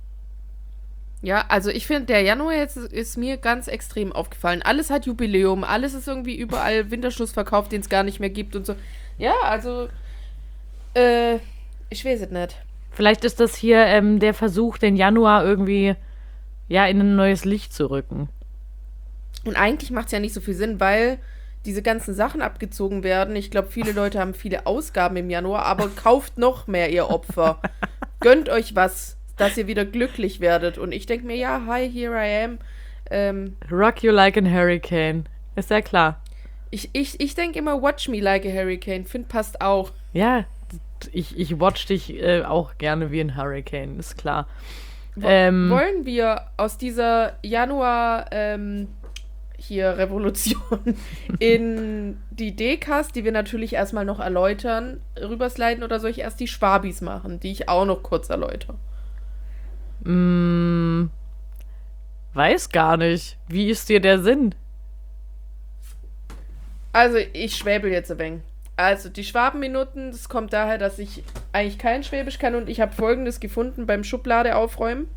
Ja, also ich finde, der Januar jetzt ist, ist mir ganz extrem aufgefallen. Alles hat Jubiläum, alles ist irgendwie überall Winterschlussverkauf, den es gar nicht mehr gibt und so. Ja, also, äh, ich weiß es nicht. Vielleicht ist das hier ähm, der Versuch, den Januar irgendwie ja in ein neues Licht zu rücken. Und eigentlich macht es ja nicht so viel Sinn, weil diese ganzen Sachen abgezogen werden. Ich glaube, viele Leute haben viele Ausgaben im Januar, aber kauft noch mehr, ihr Opfer. Gönnt euch was, dass ihr wieder glücklich werdet. Und ich denke mir, ja, hi, here I am. Ähm, Rock you like a hurricane. Ist ja klar. Ich, ich, ich denke immer, watch me like a hurricane. Find, passt auch. Ja, ich, ich watch dich äh, auch gerne wie ein Hurricane, ist klar. Wo, ähm, wollen wir aus dieser Januar ähm, hier Revolution in die Dekas, die wir natürlich erstmal noch erläutern, rübersliden, oder soll ich erst die Schwabis machen, die ich auch noch kurz erläutere? Mh, weiß gar nicht. Wie ist dir der Sinn? Also, ich schwäbel jetzt ein wenig. Also, die Schwabenminuten, das kommt daher, dass ich eigentlich kein Schwäbisch kann und ich habe Folgendes gefunden beim Schublade aufräumen.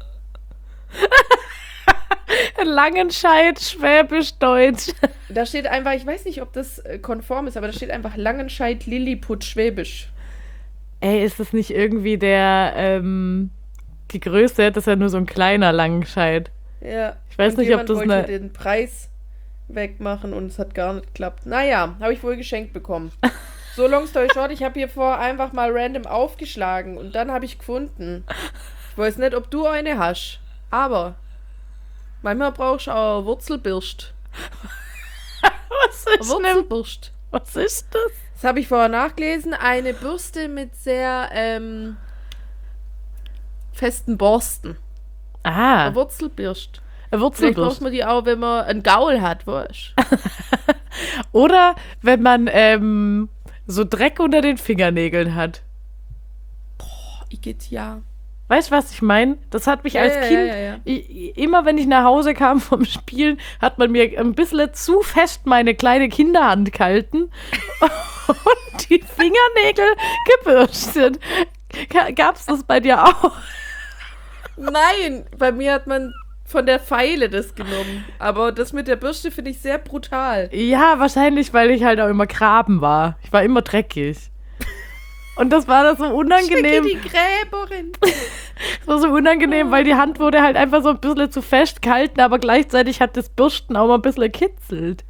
Langenscheid, Schwäbisch, Deutsch. Da steht einfach, ich weiß nicht, ob das äh, konform ist, aber da steht einfach Langenscheid, Lilliput, Schwäbisch. Ey, ist das nicht irgendwie der, ähm, die Größe? Das ist ja nur so ein kleiner Langenscheid. Ja. Ich weiß und nicht, ob das wollte eine... den Preis wegmachen und es hat gar nicht geklappt. Naja, habe ich wohl geschenkt bekommen. So, long story short, ich habe hier vor einfach mal random aufgeschlagen und dann habe ich gefunden. Ich weiß nicht, ob du eine hast, aber manchmal brauchst du auch Wurzelbürst. Was ist Wurzelbürst. Was ist das? Das habe ich vorher nachgelesen. Eine Bürste mit sehr ähm, festen Borsten. Ah. Eine Wurzelbürst. Eine Vielleicht Wurzelbürst. braucht man die auch, wenn man einen Gaul hat, weißt du? Oder wenn man ähm, so Dreck unter den Fingernägeln hat. Boah, ich geht's ja. Weißt du, was ich meine? Das hat mich Ja, als ja, Kind, ja, ja, ja. Ich, immer wenn ich nach Hause kam vom Spielen, hat man mir ein bisschen zu fest meine kleine Kinderhand gehalten und die Fingernägel gebürstet. Ga- Gab's das bei dir auch? Nein, bei mir hat man von der Feile das genommen. Aber das mit der Bürste finde ich sehr brutal. Ja, wahrscheinlich, weil ich halt auch immer Graben war. Ich war immer dreckig. Und das war das so unangenehm. Schicke die Gräberin. Das war so unangenehm, weil die Hand wurde halt einfach so ein bisschen zu fest gehalten, aber gleichzeitig hat das Bürsten auch mal ein bisschen gekitzelt.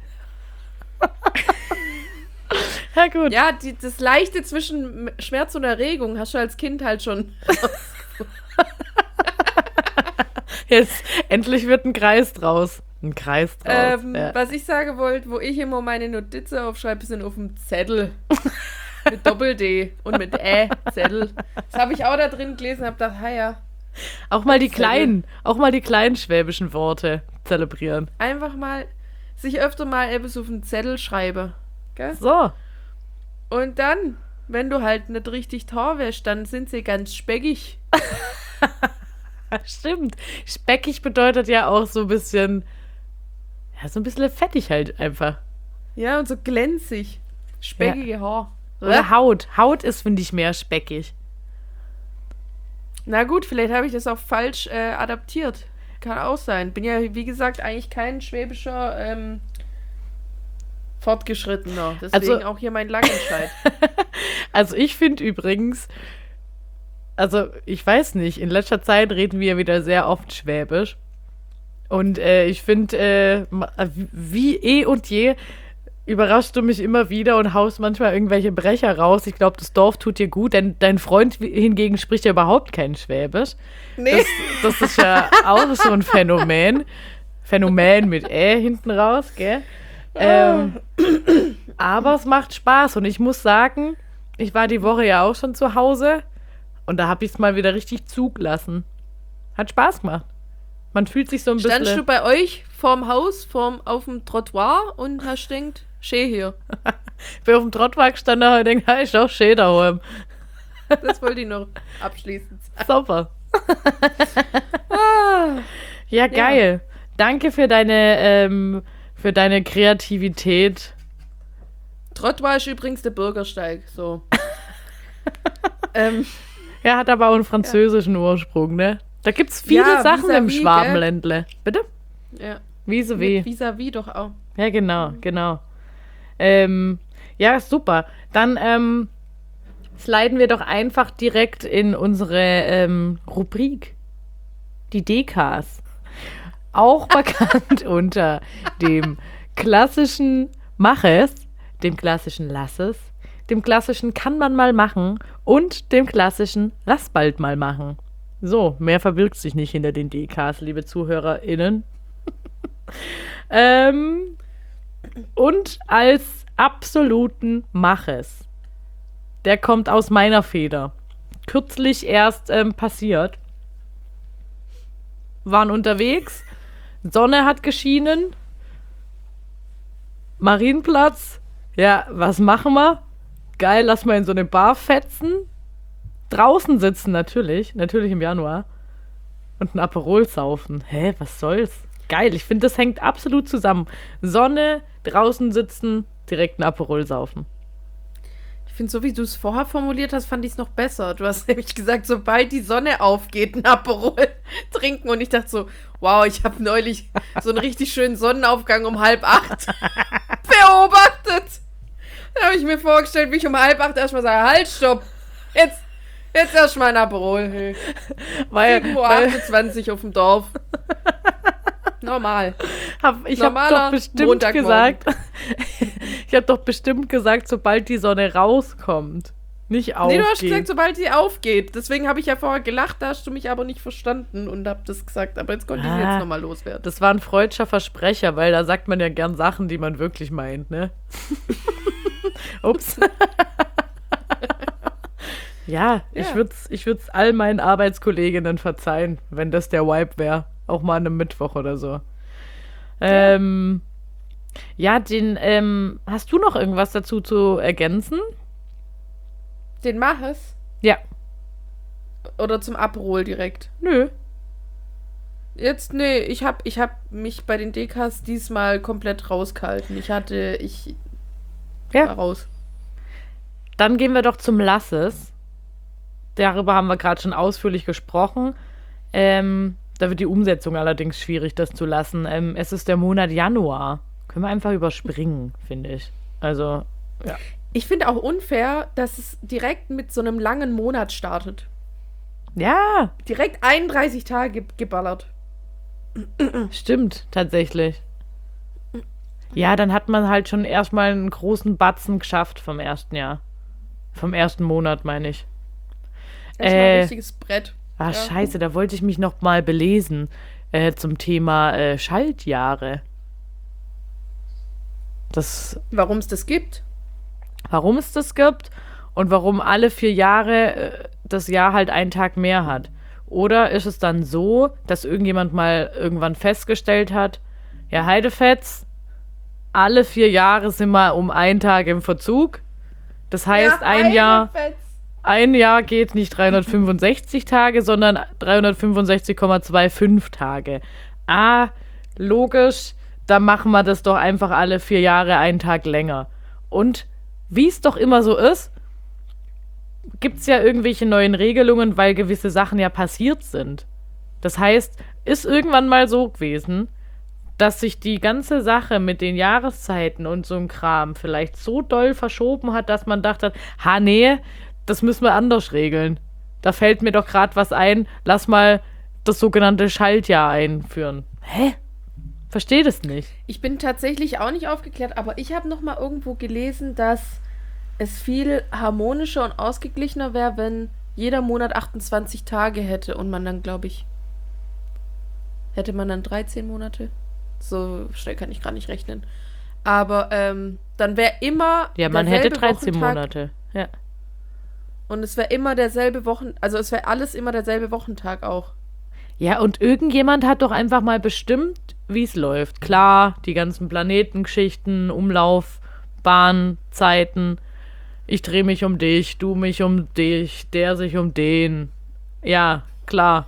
Ja, gut. Ja, die, das Leichte zwischen Schmerz und Erregung hast du als Kind halt schon. Jetzt endlich wird ein Kreis draus. Ein Kreis draus. Ähm, ja. Was ich sagen wollte, wo ich immer meine Notizen aufschreibe, sind auf dem Zettel. Mit Doppel-D und mit Ä, Zettel. Das habe ich auch da drin gelesen und habe gedacht, ha ja. Auch mal die Zettel. kleinen, auch mal die kleinen schwäbischen Worte zelebrieren. Einfach mal sich öfter mal etwas auf den Zettel schreiben. Gell? So. Und dann, wenn du halt nicht richtig Tor wäschst, dann sind sie ganz speckig. Stimmt. Speckig bedeutet ja auch so ein bisschen, ja, so ein bisschen fettig halt einfach. Ja, und so glänzig. Speckige Haar. Oder Haut. Haut ist, finde ich, mehr speckig. Na gut, vielleicht habe ich das auch falsch äh, adaptiert. Kann auch sein. Bin ja, wie gesagt, eigentlich kein schwäbischer ähm, Fortgeschrittener. Deswegen Also- auch hier mein Langenscheid. Also ich finde übrigens, also ich weiß nicht, in letzter Zeit reden wir wieder sehr oft Schwäbisch. Und äh, ich finde, äh, ma- wie eh und je überraschst du mich immer wieder und haust manchmal irgendwelche Brecher raus. Ich glaube, das Dorf tut dir gut, denn dein Freund hingegen spricht ja überhaupt kein Schwäbisch. Nee. Das, das ist ja auch so ein Phänomen. Phänomen mit Ä hinten raus, gell? Ähm, aber es macht Spaß und ich muss sagen, ich war die Woche ja auch schon zu Hause und da habe ich es mal wieder richtig zugelassen. Hat Spaß gemacht. Man fühlt sich so ein bisschen... Standst du bei euch vorm Haus, vorm, auf dem Trottoir und hast denkt, schön hier. Ich bin auf dem Trottoir gestanden und denke, ist doch schön daheim. Das wollte ich noch abschließend sagen. Super. Ja, geil. Danke für deine, ähm, für deine Kreativität. Trottoir ist übrigens der Bürgersteig, so. ähm, Er hat aber auch einen französischen Ursprung, ne? Da gibt's viele Ja, Sachen im vis-à-vis, Schwabenländle. Bitte? ja. Vis-à-vis. Mit vis-à-vis doch auch. Ja, genau, genau. Ähm, ja, super. Dann ähm, sliden wir doch einfach direkt in unsere ähm, Rubrik. Die Dekas. Auch bekannt unter dem klassischen Mach es, dem klassischen Lass es, dem klassischen Kann man mal machen und dem klassischen Lass bald mal machen. So, mehr verbirgt sich nicht hinter den D Ks, liebe ZuhörerInnen. ähm, und als absoluten Mach es. Der kommt aus meiner Feder. Kürzlich erst ähm, passiert. Waren unterwegs, Sonne hat geschienen, Marienplatz, ja, was machen wir? Geil, lass mal in so eine Bar fetzen. Draußen sitzen natürlich, natürlich im Januar. Und ein Aperol saufen. Hä, was soll's? Geil, ich finde, das hängt absolut zusammen. Sonne, draußen sitzen, direkt ein Aperol saufen. Ich finde, so wie du es vorher formuliert hast, fand ich es noch besser. Du hast nämlich gesagt, sobald die Sonne aufgeht, ein Aperol trinken. Und ich dachte so, wow, ich habe neulich so einen richtig schönen Sonnenaufgang um halb acht beobachtet. Dann habe ich mir vorgestellt, wie ich um halb acht erstmal sage, halt, stopp, jetzt, jetzt erstmal ein Aperol. Hey. sieben Uhr achtundzwanzig auf dem Dorf. Normal. Hab, ich habe doch bestimmt gesagt, ich habe doch bestimmt gesagt, sobald die Sonne rauskommt, nicht aufgeht. Nee, du hast gesagt, sobald sie aufgeht. Deswegen habe ich ja vorher gelacht, da hast du mich aber nicht verstanden und hab das gesagt. Aber jetzt konnte ich ah, jetzt nochmal loswerden. Das war ein freudscher Versprecher, weil da sagt man ja gern Sachen, die man wirklich meint, ne? Ups. ja, ja, ich würde es ich würd's all meinen Arbeitskolleginnen verzeihen, wenn das der Vibe wäre. Auch mal an einem Mittwoch oder so. Ja, ähm, ja den, ähm, hast du noch irgendwas dazu zu ergänzen? Den mach es? Ja. Oder zum Aperol direkt? Nö. Jetzt, nee, ich hab, ich hab mich bei den D Ks diesmal komplett rausgehalten. Ich hatte, ich ja. war raus. Dann gehen wir doch zum Lasses. Darüber haben wir gerade schon ausführlich gesprochen. Ähm, Da wird die Umsetzung allerdings schwierig, das zu lassen. Ähm, es ist der Monat Januar. Können wir einfach überspringen, finde ich. Also, ja. Ich finde auch unfair, dass es direkt mit so einem langen Monat startet. Ja. Direkt einunddreißig Tage geballert. Stimmt, tatsächlich. Ja, dann hat man halt schon erstmal einen großen Batzen geschafft vom ersten Jahr. Vom ersten Monat, meine ich. Erstmal äh, ein richtiges Brett. Ah, ja. Scheiße, da wollte ich mich noch mal belesen äh, zum Thema äh, Schaltjahre. Das, warum es das gibt? Warum es das gibt und warum alle vier Jahre äh, das Jahr halt einen Tag mehr hat. Oder ist es dann so, dass irgendjemand mal irgendwann festgestellt hat, ja, Heidefetz, alle vier Jahre sind wir um einen Tag im Verzug. Das heißt, ja, ein Jahr... Ein Jahr geht nicht dreihundertfünfundsechzig Tage, sondern dreihundertfünfundsechzig Komma fünfundzwanzig Tage. Ah, logisch, dann machen wir das doch einfach alle vier Jahre einen Tag länger. Und wie es doch immer so ist, gibt es ja irgendwelche neuen Regelungen, weil gewisse Sachen ja passiert sind. Das heißt, ist irgendwann mal so gewesen, dass sich die ganze Sache mit den Jahreszeiten und so einem Kram vielleicht so doll verschoben hat, dass man dachte, ha nee, das müssen wir anders regeln. Da fällt mir doch gerade was ein, lass mal das sogenannte Schaltjahr einführen. Hä? Verstehe das nicht. Ich bin tatsächlich auch nicht aufgeklärt, aber ich habe noch mal irgendwo gelesen, dass es viel harmonischer und ausgeglichener wäre, wenn jeder Monat achtundzwanzig Tage hätte und man dann, glaube ich, hätte man dann dreizehn Monate. So schnell kann ich gerade nicht rechnen. Aber ähm, dann wäre immer ja, man hätte dreizehn Monate. Ja. Und es wäre immer derselbe Wochen, also es wäre alles immer derselbe Wochentag auch. Ja, und irgendjemand hat doch einfach mal bestimmt, wie es läuft. Klar, die ganzen Planetengeschichten, Umlaufbahn, Zeiten. Ich drehe mich um dich, du mich um dich, der sich um den. Ja, klar.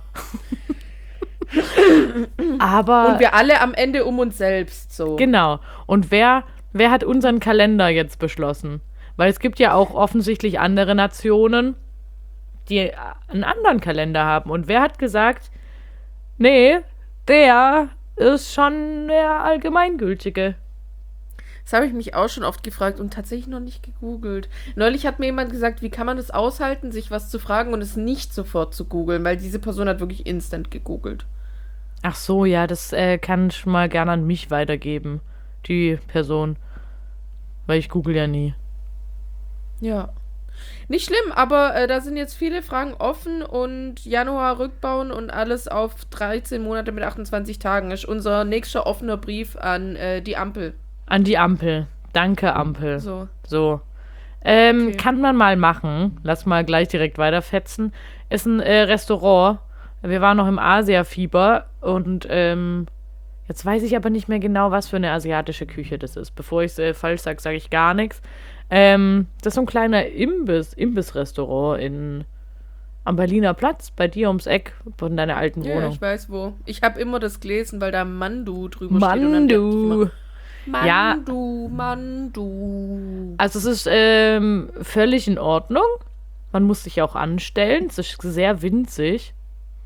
Aber und wir alle am Ende um uns selbst, so. Genau. Und wer, wer hat unseren Kalender jetzt beschlossen? Weil es gibt ja auch offensichtlich andere Nationen, die einen anderen Kalender haben. Und wer hat gesagt, nee, der ist schon der allgemeingültige? Das habe ich mich auch schon oft gefragt und tatsächlich noch nicht gegoogelt. Neulich hat mir jemand gesagt, wie kann man es aushalten, sich was zu fragen und es nicht sofort zu googeln, weil diese Person hat wirklich instant gegoogelt. Ach so, ja, das äh, kann ich mal gerne an mich weitergeben, die Person. weil ich google ja nie. Ja. Nicht schlimm, aber äh, da sind jetzt viele Fragen offen und Januar rückbauen und alles auf dreizehn Monate mit achtundzwanzig Tagen ist unser nächster offener Brief an äh, die Ampel. An die Ampel. Danke, Ampel. So. So. Ähm, Okay. Kann man mal machen. Lass mal gleich direkt weiterfetzen. Ist ein äh, Restaurant. Wir waren noch im Asia-Fieber und ähm, jetzt weiß ich aber nicht mehr genau, was für eine asiatische Küche das ist. Bevor ich es äh, falsch sage, sage ich gar nichts. Ähm, das ist so ein kleiner Imbiss, Imbiss-Restaurant in, am Berliner Platz, bei dir ums Eck von deiner alten Ja, Wohnung. ich weiß wo. Ich habe immer das gelesen, weil da Mandu drüber steht. Und dann dachte ich Mandu. immer, Ja. Mandu, Mandu. Also es ist ähm, völlig in Ordnung. Man muss sich auch anstellen. Es ist sehr winzig.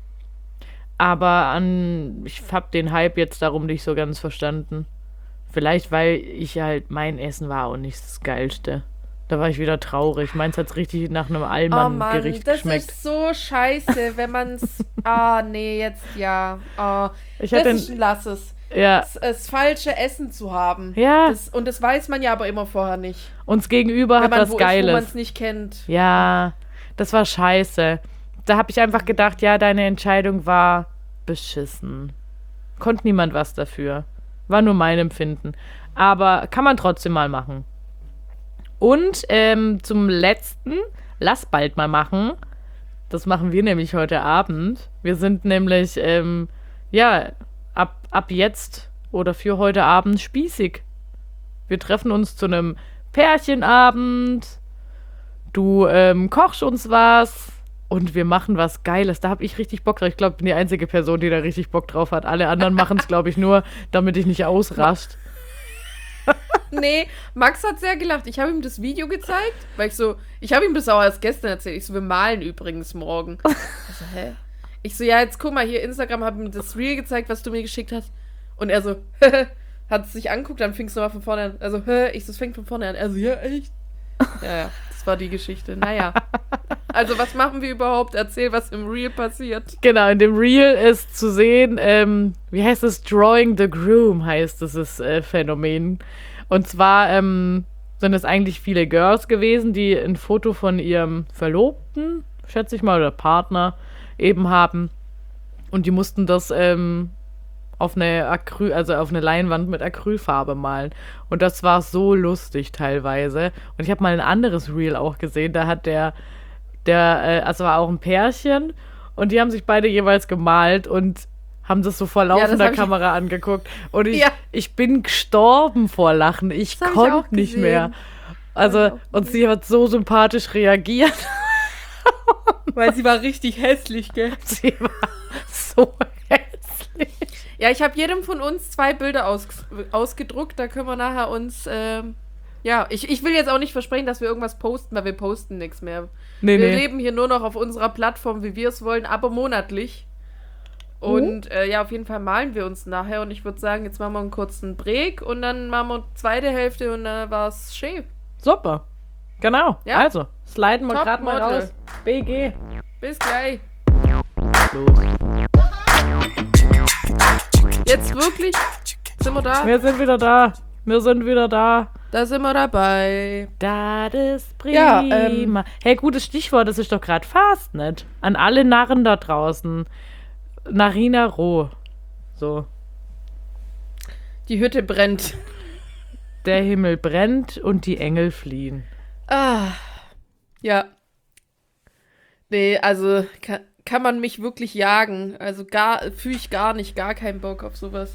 Aber an, ich habe den Hype jetzt darum nicht so ganz verstanden. Vielleicht, weil ich halt, mein Essen war auch nicht das Geilste. Da war ich wieder traurig. Meins hat richtig nach einem Oh Mann, Allmann-Gericht das geschmeckt. ist so scheiße, wenn man's. Ah, nee, jetzt ja. Oh, Ich das hatte ist ein Lasses. Ja, Das, das falsche Essen zu haben. Ja. Das, und das weiß man ja aber immer vorher nicht. uns gegenüber Wenn hat man was wo ist, wo man Geiles. es nicht kennt. Ja, das war scheiße. Da habe ich einfach gedacht, ja, deine Entscheidung war beschissen. Konnte niemand was dafür. War nur mein Empfinden. Aber kann man trotzdem mal machen. Und ähm, zum letzten, lass bald mal machen. Das machen wir nämlich heute Abend. Wir sind nämlich, ähm, ja, ab, ab jetzt oder für heute Abend spießig. Wir treffen uns zu einem Pärchenabend. Du ähm, kochst uns was. Und wir machen was Geiles. Da habe ich richtig Bock drauf. Ich glaube, ich bin die einzige Person, die da richtig Bock drauf hat. Alle anderen machen es, glaube ich, nur, damit ich nicht ausrascht. Nee, Max hat sehr gelacht. Ich habe ihm das Video gezeigt, weil ich so, ich habe ihm das auch erst gestern erzählt. Ich so, wir malen übrigens morgen. Also, hä? Ich so, ja, jetzt guck mal hier, Instagram, habe ihm das Reel gezeigt, was du mir geschickt hast. Und er so, hat es sich anguckt, dann fing es nochmal von vorne an. Also, hä? Ich so, es fängt von vorne an. Er so, ja, echt? Ja, ja, das war die Geschichte. Naja. Also, was machen wir überhaupt? Erzähl, was im Reel passiert. Genau, in dem Reel ist zu sehen, ähm, wie heißt es? Drawing the Groom heißt dieses äh, Phänomen. Und zwar ähm, sind es eigentlich viele Girls gewesen, die ein Foto von ihrem Verlobten, schätze ich mal, oder Partner eben haben. Und die mussten das ähm, auf eine Acryl, also auf eine Leinwand mit Acrylfarbe malen. Und das war so lustig teilweise. Und ich habe mal ein anderes Reel auch gesehen, da hat der, der, äh, also war auch ein Pärchen und die haben sich beide jeweils gemalt und haben das so vor laufender hab ich- Kamera angeguckt. Und ich, Ja. ich bin gestorben vor Lachen. Ich Das hab ich auch konnte nicht gesehen. mehr. Also, Hab ich auch und sie hat so sympathisch reagiert. Weil sie war richtig hässlich, gell? Sie war so hässlich. Ja, ich habe jedem von uns zwei Bilder aus, ausgedruckt. Da können wir nachher uns. Ähm, ja, ich, ich will jetzt auch nicht versprechen, dass wir irgendwas posten, weil wir posten nichts mehr. Nee, wir nee. leben hier nur noch auf unserer Plattform, wie wir es wollen, aber monatlich. Und äh, ja, auf jeden Fall malen wir uns nachher. Und ich würde sagen, jetzt machen wir einen kurzen Break und dann machen wir zweite Hälfte und dann war es schön. Super. Genau. Ja. Also, sliden wir Top gerade mal Model. raus. B G. Bis gleich. Los. Jetzt wirklich? Sind wir da? Wir sind wieder da. Wir sind wieder da. Da sind wir dabei. Das ist prima. Ja, ähm, hey, gutes Stichwort, das ist doch gerade Fastnet. An alle Narren da draußen. Narina Roh. So. Die Hütte brennt. Der Himmel brennt und die Engel fliehen. Ah, ja. Nee, also kann, kann man mich wirklich jagen. Also gar, fühle ich gar nicht, gar keinen Bock auf sowas.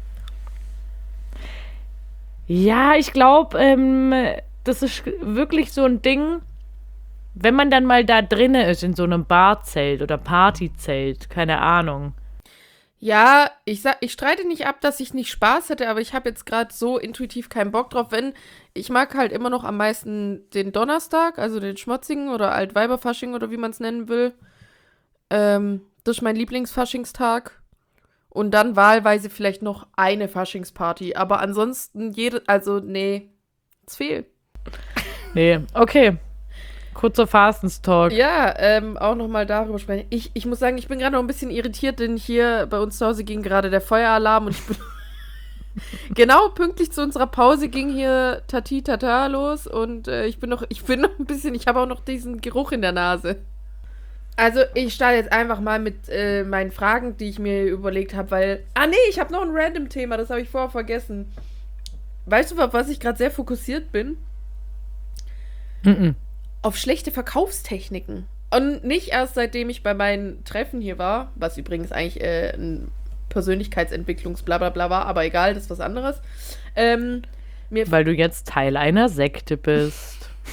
Ja, ich glaube, ähm, das ist wirklich so ein Ding, wenn man dann mal da drinne ist, in so einem Barzelt oder Partyzelt, keine Ahnung. Ja, ich sag, ich streite nicht ab, dass ich nicht Spaß hätte, aber ich habe jetzt gerade so intuitiv keinen Bock drauf. Wenn, ich mag halt immer noch am meisten den Donnerstag, also den Schmotzigen oder Altweiberfasching oder wie man es nennen will. Ähm, das ist mein Lieblingsfaschingstag. Und dann wahlweise vielleicht noch eine Faschingsparty. Aber ansonsten jede, also nee, es fehlt. Nee, okay. Kurzer Fastenstalk. Ja, ähm, auch nochmal darüber sprechen. Ich, ich muss sagen, ich bin gerade noch ein bisschen irritiert, denn hier bei uns zu Hause ging gerade der Feueralarm und ich bin Genau, pünktlich zu unserer Pause ging hier Tati Tata los und äh, ich bin noch, ich bin noch ein bisschen, ich habe auch noch diesen Geruch in der Nase. Also ich starte jetzt einfach mal mit äh, meinen Fragen, die ich mir überlegt habe, weil, ah nee, ich habe noch ein Random-Thema, das habe ich vorher vergessen. Weißt du, auf was ich gerade sehr fokussiert bin? Mm-mm. Auf schlechte Verkaufstechniken. Und nicht erst seitdem ich bei meinen Treffen hier war, was übrigens eigentlich äh, ein Persönlichkeitsentwicklungs-Blablabla war, aber egal, das ist was anderes. Ähm, mir Weil du jetzt Teil einer Sekte bist.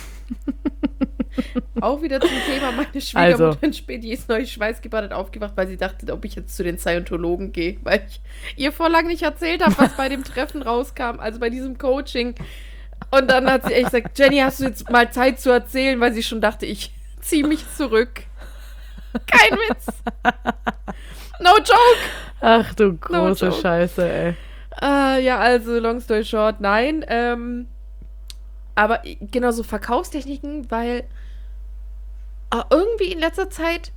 auch wieder zum Thema, meine Schwiegermutter Also. in Spee, ist neu schweißgebadet aufgewacht, weil sie dachte, ob ich jetzt zu den Scientologen gehe, weil ich ihr vor lang nicht erzählt habe, was bei dem Treffen rauskam, also bei diesem Coaching. Und dann hat sie echt gesagt, Jenny, hast du jetzt mal Zeit zu erzählen, weil sie schon dachte, ich ziehe mich zurück. Kein Witz. No joke. Ach du große joke. Scheiße, ey. Äh, ja, also, long story short, nein. Ähm, aber genau so Verkaufstechniken, weil äh, irgendwie in letzter Zeit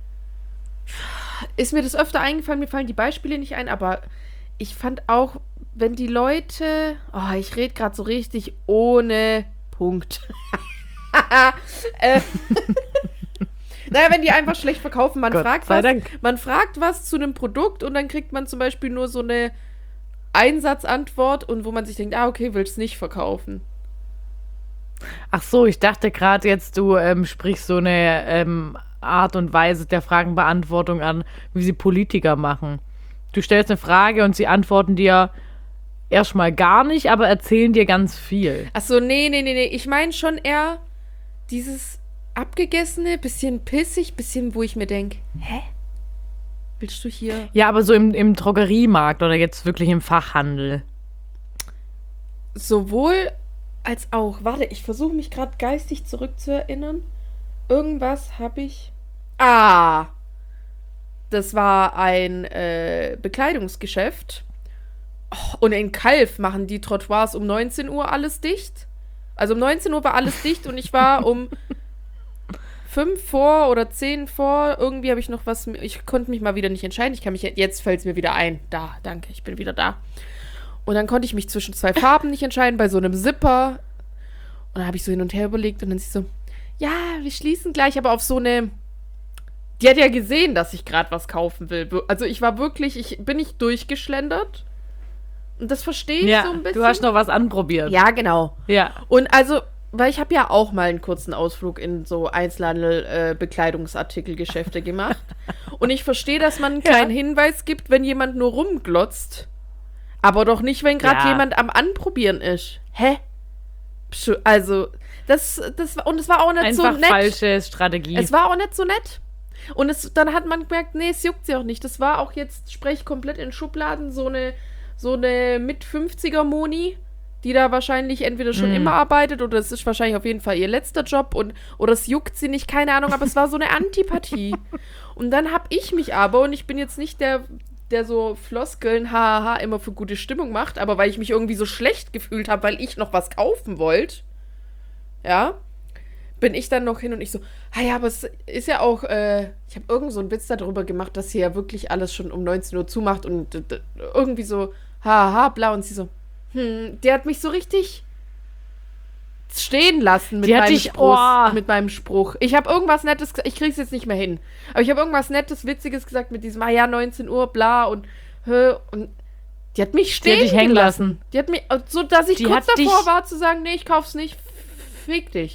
ist mir das öfter eingefallen, mir fallen die Beispiele nicht ein, aber ich fand auch, wenn die Leute, oh, ich rede gerade so richtig ohne Punkt. äh, naja, wenn die einfach schlecht verkaufen, man Gott fragt sei was, Dank. man fragt was zu einem Produkt und dann kriegt man zum Beispiel nur so eine Einsatzantwort und wo man sich denkt, ah, okay, willst nicht verkaufen. Ach so, ich dachte gerade jetzt, du ähm, sprichst so eine ähm, Art und Weise der Fragenbeantwortung an, wie sie Politiker machen. Du stellst eine Frage und sie antworten dir erstmal gar nicht, aber erzählen dir ganz viel. Ach so, nee, nee, nee, nee, ich meine schon eher dieses abgegessene, bisschen pissig, bisschen, wo ich mir denke, hä? Willst du hier? Ja, aber so im, im Drogeriemarkt oder jetzt wirklich im Fachhandel. Sowohl als auch. Warte, ich versuche mich gerade geistig zurückzuerinnern. Irgendwas habe ich. Ah! Das war ein äh, Bekleidungsgeschäft. Oh, und in Calw machen die Trottoirs um neunzehn Uhr alles dicht. Also um neunzehn Uhr war alles dicht und ich war um fünf vor oder zehn vor. Irgendwie habe ich noch was. Ich konnte mich mal wieder nicht entscheiden. Ich kann mich. Jetzt fällt es mir wieder ein. Da, danke, ich bin wieder da. Und dann konnte ich mich zwischen zwei Farben nicht entscheiden, bei so einem Zipper. Und dann habe ich so hin und her überlegt und dann sie so, ja, wir schließen gleich, aber auf so eine. Die hat ja gesehen, dass ich gerade was kaufen will. Also ich war wirklich, ich bin nicht durchgeschlendert. Und das verstehe ich Ja, so ein bisschen. du hast noch was anprobiert. Ja, genau. Ja. Und also, weil ich habe ja auch mal einen kurzen Ausflug in so Einzelhandel-Bekleidungsartikelgeschäfte gemacht. Und ich verstehe, dass man einen kleinen Ja. Hinweis gibt, wenn jemand nur rumglotzt. Aber doch nicht, wenn gerade Ja. jemand am Anprobieren ist. Hä? Pschu- Also, das, das war, und es war auch nicht Einfach so nett. falsche Strategie. Es war auch nicht so nett. Und es, dann hat man gemerkt, nee, es juckt sie auch nicht. Das war auch jetzt, sprech komplett in Schubladen, so eine, so eine Mit-fünfziger-Moni, die da wahrscheinlich entweder schon Mm. immer arbeitet oder es ist wahrscheinlich auf jeden Fall ihr letzter Job und oder es juckt sie nicht, keine Ahnung, aber es war so eine Antipathie. Und dann hab ich mich aber, und ich bin jetzt nicht der, der so Floskeln, haha, immer für gute Stimmung macht, aber weil ich mich irgendwie so schlecht gefühlt habe, weil ich noch was kaufen wollte, ja, bin ich dann noch hin und ich so, ah ja, aber es ist ja auch, äh, ich habe irgend so einen Witz darüber gemacht, dass hier ja wirklich alles schon um neunzehn Uhr zumacht und d- d- irgendwie so, haha, bla, und sie so, hm, der hat mich so richtig stehen lassen mit Die hat meinem dich- Spruch. oh. Mit meinem Spruch. Ich habe irgendwas Nettes, ich krieg's jetzt nicht mehr hin, aber ich habe irgendwas Nettes, Witziges gesagt mit diesem, ah ja, neunzehn Uhr, bla, und, hö, und die hat mich stehen Die hat dich hängen gelassen. lassen. Die hat mich, so dass ich Die kurz hat davor dich- war zu sagen, nee, ich kauf's nicht, fick dich.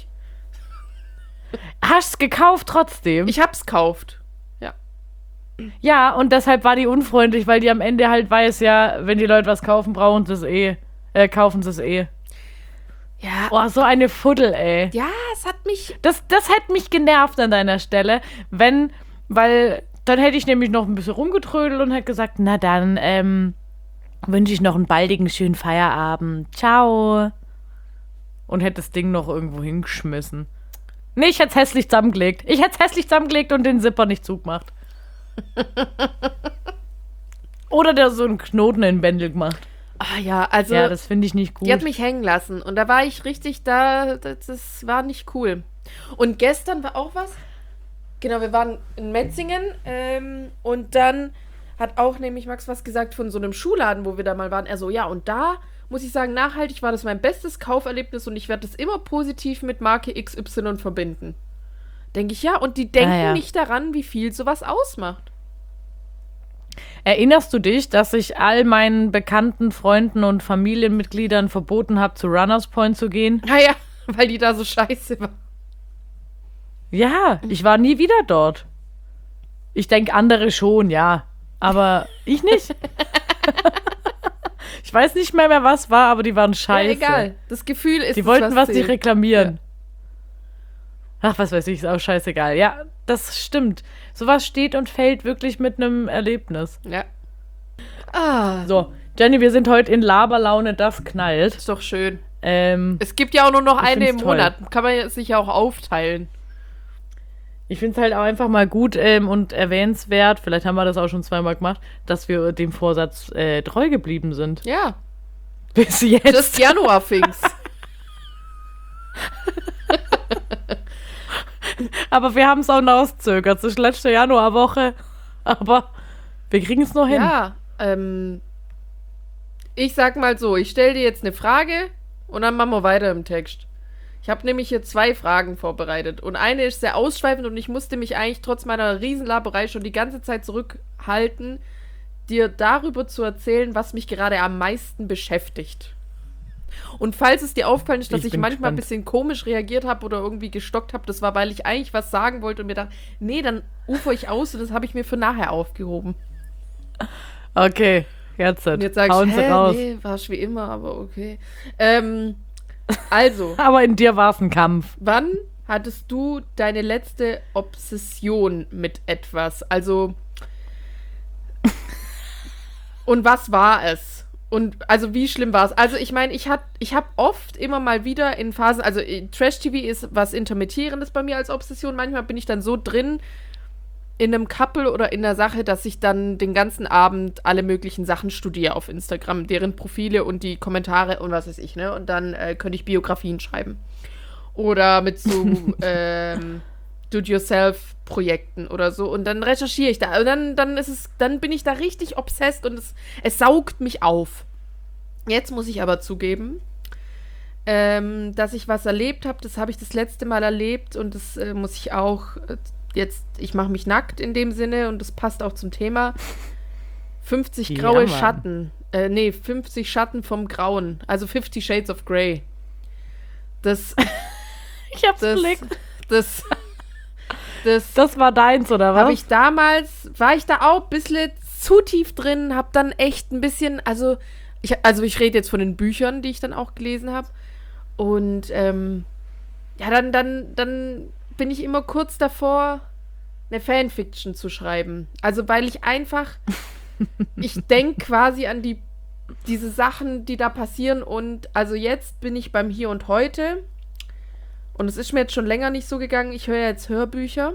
Hast gekauft trotzdem. Ich hab's gekauft. Ja. Ja, und deshalb war die unfreundlich, weil die am Ende halt weiß, ja, wenn die Leute was kaufen, brauchen sie es eh. Äh, kaufen sie es eh. Ja, Oh, so eine Fuddel, ey. ja, es hat mich. Das, das hätte mich genervt an deiner Stelle, wenn, weil dann hätte ich nämlich noch ein bisschen rumgetrödelt und hätte gesagt, na dann, ähm, wünsche ich noch einen baldigen, schönen Feierabend. Ciao. Und hätte das Ding noch irgendwo hingeschmissen. Nee, ich hätte es hässlich zusammengelegt. Ich hätte es hässlich zusammengelegt und den Zipper nicht zugemacht. Oder der so einen Knoten in den Bändel gemacht. Ah ja, also. Ja, das finde ich nicht gut. die hat mich hängen lassen. Und da war ich richtig da. Das, das war nicht cool. Und gestern war auch was. Genau, wir waren in Metzingen. Ähm, und dann hat auch nämlich Max was gesagt von so einem Schuhladen, wo wir da mal waren. Er so, ja, und da muss ich sagen, nachhaltig war das mein bestes Kauferlebnis und ich werde das immer positiv mit Marke X Y verbinden. Denke ich, ja, und die denken ah, ja. nicht daran, wie viel sowas ausmacht. Erinnerst du dich, dass ich all meinen bekannten Freunden und Familienmitgliedern verboten habe, zu Runners Point zu gehen? Naja, weil die da so scheiße war. Ja, ich war nie wieder dort. Ich denke, andere schon, ja. Aber ich nicht. Ich weiß nicht mehr, mehr, was war, aber die waren scheiße. Ja, egal. Das Gefühl ist Die wollten was nicht reklamieren. Ja. Ach, was weiß ich, ist auch scheißegal. Ja, das stimmt. Sowas steht und fällt wirklich mit einem Erlebnis. Ja. Ah. So, Jenny, wir sind heute in Laberlaune, das knallt. Ist doch schön. Ähm, es gibt ja auch nur noch eine im Monat. Toll. Kann man sich ja auch aufteilen. Ich finde es halt auch einfach mal gut ähm, und erwähnenswert, vielleicht haben wir das auch schon zweimal gemacht, dass wir dem Vorsatz äh, treu geblieben sind. Ja. Bis jetzt. Das Januar fing's. Aber wir haben es auch nachzögert. Das ist letzte Januarwoche. Aber wir kriegen es noch hin. Ja, ähm, ich sag mal so, ich stelle dir jetzt eine Frage und dann machen wir weiter im Text. Ich habe nämlich hier zwei Fragen vorbereitet. Und eine ist sehr ausschweifend und ich musste mich eigentlich trotz meiner Riesenlaberei schon die ganze Zeit zurückhalten, dir darüber zu erzählen, was mich gerade am meisten beschäftigt. Und falls es dir aufgefallen ist, dass ich, ich manchmal gespannt. ein bisschen komisch reagiert habe oder irgendwie gestockt habe, das war, weil ich eigentlich was sagen wollte und mir dachte, nee, dann ufer ich aus und das habe ich mir für nachher aufgehoben. Okay, jetzt, und jetzt sag ich, hä, raus. Nee, war es wie immer, aber okay. Ähm, also. Aber in dir war es ein Kampf. Wann hattest du deine letzte Obsession mit etwas? Also, und was war es? Und also wie schlimm war es? Also ich meine, ich, ich habe oft immer mal wieder in Phasen, also Trash-T V ist was Intermittierendes bei mir als Obsession. Manchmal bin ich dann so drin in einem Couple oder in der Sache, dass ich dann den ganzen Abend alle möglichen Sachen studiere auf Instagram, deren Profile und die Kommentare und was weiß ich, ne? Und dann äh, könnte ich Biografien schreiben. Oder mit so ähm, Do-it-yourself-Projekten oder so. Und dann recherchiere ich da. Und dann, dann ist es, dann bin ich da richtig obsessed und es, es saugt mich auf. Jetzt muss ich aber zugeben, ähm, dass ich was erlebt habe. Das habe ich das letzte Mal erlebt und das äh, muss ich auch äh, jetzt, ich mache mich nackt in dem Sinne und das passt auch zum Thema. fünfzig graue ja, Schatten. Äh, nee, fünfzig Schatten vom Grauen. Also Fifty Shades of Grey. Das. Ich hab's das, geblickt. Das. Das, das war deins, oder was? Habe ich damals, war ich da auch ein bisschen zu tief drin, habe dann echt ein bisschen, also ich, also ich rede jetzt von den Büchern, die ich dann auch gelesen habe. Und ähm, ja, dann, dann, dann bin ich immer kurz davor, eine Fanfiction zu schreiben. Also weil ich einfach, ich denke quasi an die diese Sachen, die da passieren. Und also jetzt bin ich beim Hier und Heute. Und es ist mir jetzt schon länger nicht so gegangen. Ich höre jetzt Hörbücher.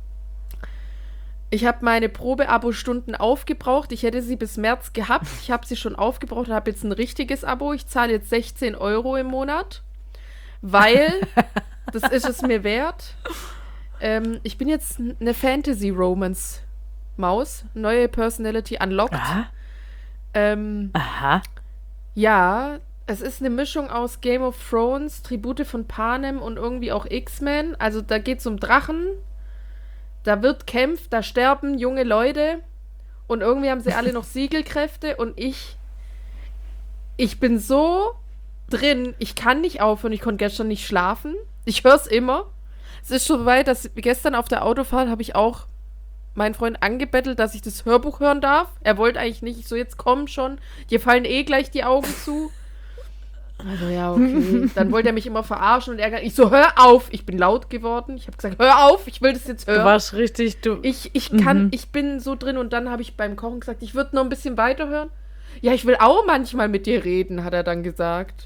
Ich habe meine Probe-Abo-Stunden aufgebraucht. Ich hätte sie bis März gehabt. Ich habe sie schon aufgebraucht und habe jetzt ein richtiges Abo. Ich zahle jetzt sechzehn Euro im Monat. Weil, das ist es mir wert. Ähm, ich bin jetzt eine Fantasy-Romance-Maus. Neue Personality unlocked. Aha. Ähm, Aha. Ja, es ist eine Mischung aus Game of Thrones, Tribute von Panem und irgendwie auch X-Men. Also da geht es um Drachen, da wird kämpft, da sterben junge Leute und irgendwie haben sie alle noch Siegelkräfte und ich, ich bin so drin, ich kann nicht aufhören, ich konnte gestern nicht schlafen. Ich höre es immer. Es ist schon so weit, dass gestern auf der Autofahrt habe ich auch meinen Freund angebettelt, dass ich das Hörbuch hören darf. Er wollte eigentlich nicht. Ich so, jetzt komm schon. Dir fallen eh gleich die Augen zu. Also ja, okay. Dann wollte er mich immer verarschen und ärgern. Ich so, hör auf. Ich bin laut geworden. Ich habe gesagt, hör auf. Ich will das jetzt hören. Du warst richtig, du... Ich, ich kann, mhm. ich bin so drin und dann habe ich beim Kochen gesagt, ich würde noch ein bisschen weiterhören. Ja, ich will auch manchmal mit dir reden, hat er dann gesagt.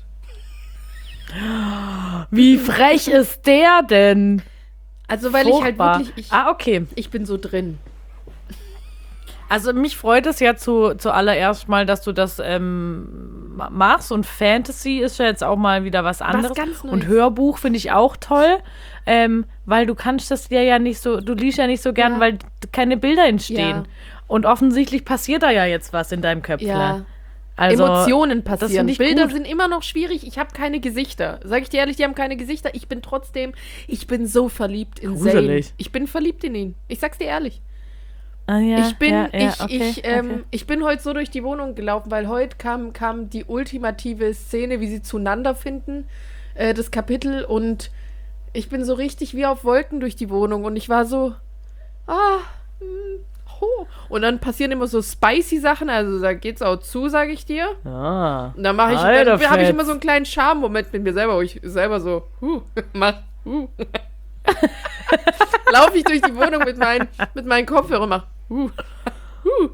Wie frech ist der denn? Also, weil Furchtbar. ich halt wirklich, ich, ah, okay. ich bin so drin. Also, mich freut es ja zu, zuallererst mal, dass du das ähm, machst und Fantasy ist ja jetzt auch mal wieder was anderes. Was ganz Neues. Und Hörbuch finde ich auch toll, ähm, weil du kannst das dir ja nicht so, du liest ja nicht so gern, ja. weil keine Bilder entstehen. Ja. Und offensichtlich passiert da ja jetzt was in deinem Köpfle. Ja. Also, Emotionen passieren. Bilder gut. sind immer noch schwierig. Ich habe keine Gesichter. Sag ich dir ehrlich, die haben keine Gesichter. Ich bin trotzdem, ich bin so verliebt in Zayn. Ich bin verliebt in ihn. Ich sag's dir ehrlich. Ah, ja, ich bin, ja, ja, ich, okay, ich, ähm, okay. ich bin heute so durch die Wohnung gelaufen, weil heute kam, kam die ultimative Szene, wie sie zueinander finden, äh, das Kapitel, und ich bin so richtig wie auf Wolken durch die Wohnung und ich war so, ah, hm, ho. Und dann passieren immer so spicy Sachen, also da geht's auch zu, sage ich dir. Ah, und dann mache ich, dann habe ich immer so einen kleinen Charme-Moment mit mir selber, wo ich selber so, huh, mach, huh. Laufe ich durch die Wohnung mit meinen, mit meinen Kopfhörern und mach, huh, huh.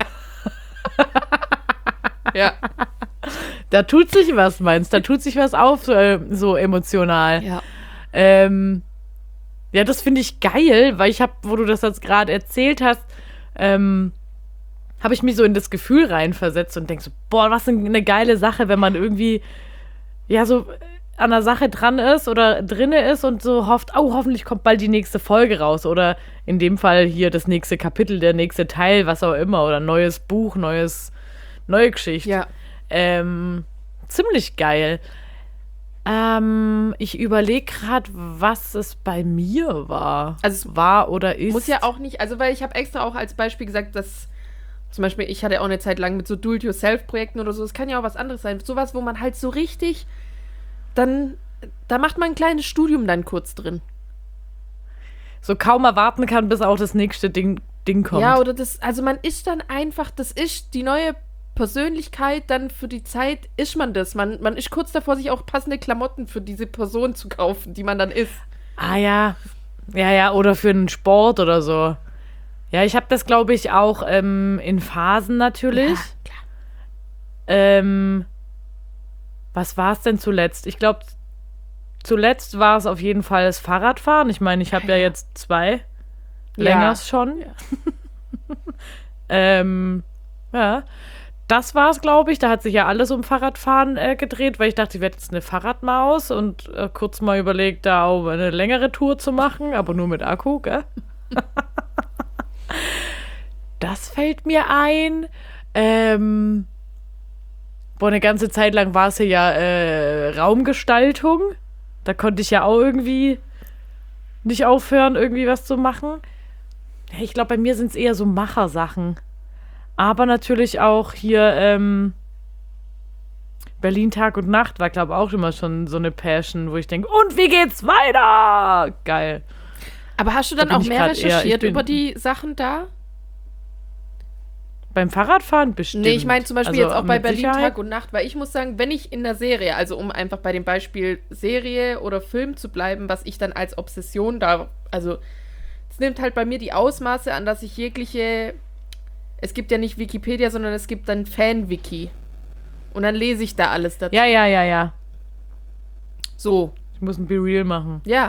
Ja. Da tut sich was, meinst du? Da tut sich was auf, so, äh, so emotional. Ja. Ähm, ja, das finde ich geil, weil ich habe, wo du das jetzt gerade erzählt hast, ähm, habe ich mich so in das Gefühl reinversetzt und denke so, boah, was eine geile Sache, wenn man irgendwie, ja, so an der Sache dran ist oder drinne ist und so hofft, oh, hoffentlich kommt bald die nächste Folge raus oder in dem Fall hier das nächste Kapitel, der nächste Teil, was auch immer, oder neues Buch, neues, neue Geschichte. Ja. Ähm, ziemlich geil. Ähm, ich überlege gerade, was es bei mir war. Also es war oder ist. Muss ja auch nicht, also weil ich habe extra auch als Beispiel gesagt, dass zum Beispiel, ich hatte auch eine Zeit lang mit so Do-it-yourself-Projekten oder so, es kann ja auch was anderes sein. Sowas, wo man halt so richtig, dann, da macht man ein kleines Studium dann kurz drin. So kaum erwarten kann, bis auch das nächste Ding, Ding kommt. Ja, oder das, also man ist dann einfach, das ist die neue Persönlichkeit, dann für die Zeit ist man das. Man, man ist kurz davor, sich auch passende Klamotten für diese Person zu kaufen, die man dann ist. Ah ja, ja, ja, oder für einen Sport oder so. Ja, ich habe das, glaube ich, auch ähm, in Phasen natürlich. Ja, klar. Ähm, was war es denn zuletzt? Ich glaube, zuletzt war es auf jeden Fall das Fahrradfahren. Ich meine, ich habe ja. ja jetzt zwei. Ja. Länger schon. Ja. ähm, ja. Das war es, glaube ich. Da hat sich ja alles um Fahrradfahren äh, gedreht, weil ich dachte, ich werde jetzt eine Fahrradmaus und äh, kurz mal überlegt, da auch eine längere Tour zu machen, aber nur mit Akku, gell? Das fällt mir ein. Ähm, boah, eine ganze Zeit lang war es ja äh, Raumgestaltung. Da konnte ich ja auch irgendwie nicht aufhören, irgendwie was zu machen. Ich glaube, bei mir sind es eher so Machersachen. Aber natürlich auch hier ähm, Berlin Tag und Nacht war, glaube ich, auch immer schon so eine Passion, wo ich denke, und wie geht's weiter? Geil. Aber hast du dann Da auch bin ich mehr grad recherchiert eher- ich bin- über die Sachen da? Beim Fahrradfahren bestimmt. Nee, ich meine zum Beispiel Also jetzt auch bei mit Berlin Sicherheit. Tag und Nacht, weil ich muss sagen, wenn ich in der Serie, also um einfach bei dem Beispiel Serie oder Film zu bleiben, was ich dann als Obsession da, also es nimmt halt bei mir die Ausmaße an, dass ich jegliche, es gibt ja nicht Wikipedia, sondern es gibt dann Fan-Wiki. Und dann lese ich da alles dazu. Ja, ja, ja, ja. So, Ich muss ein Be Real machen. ja.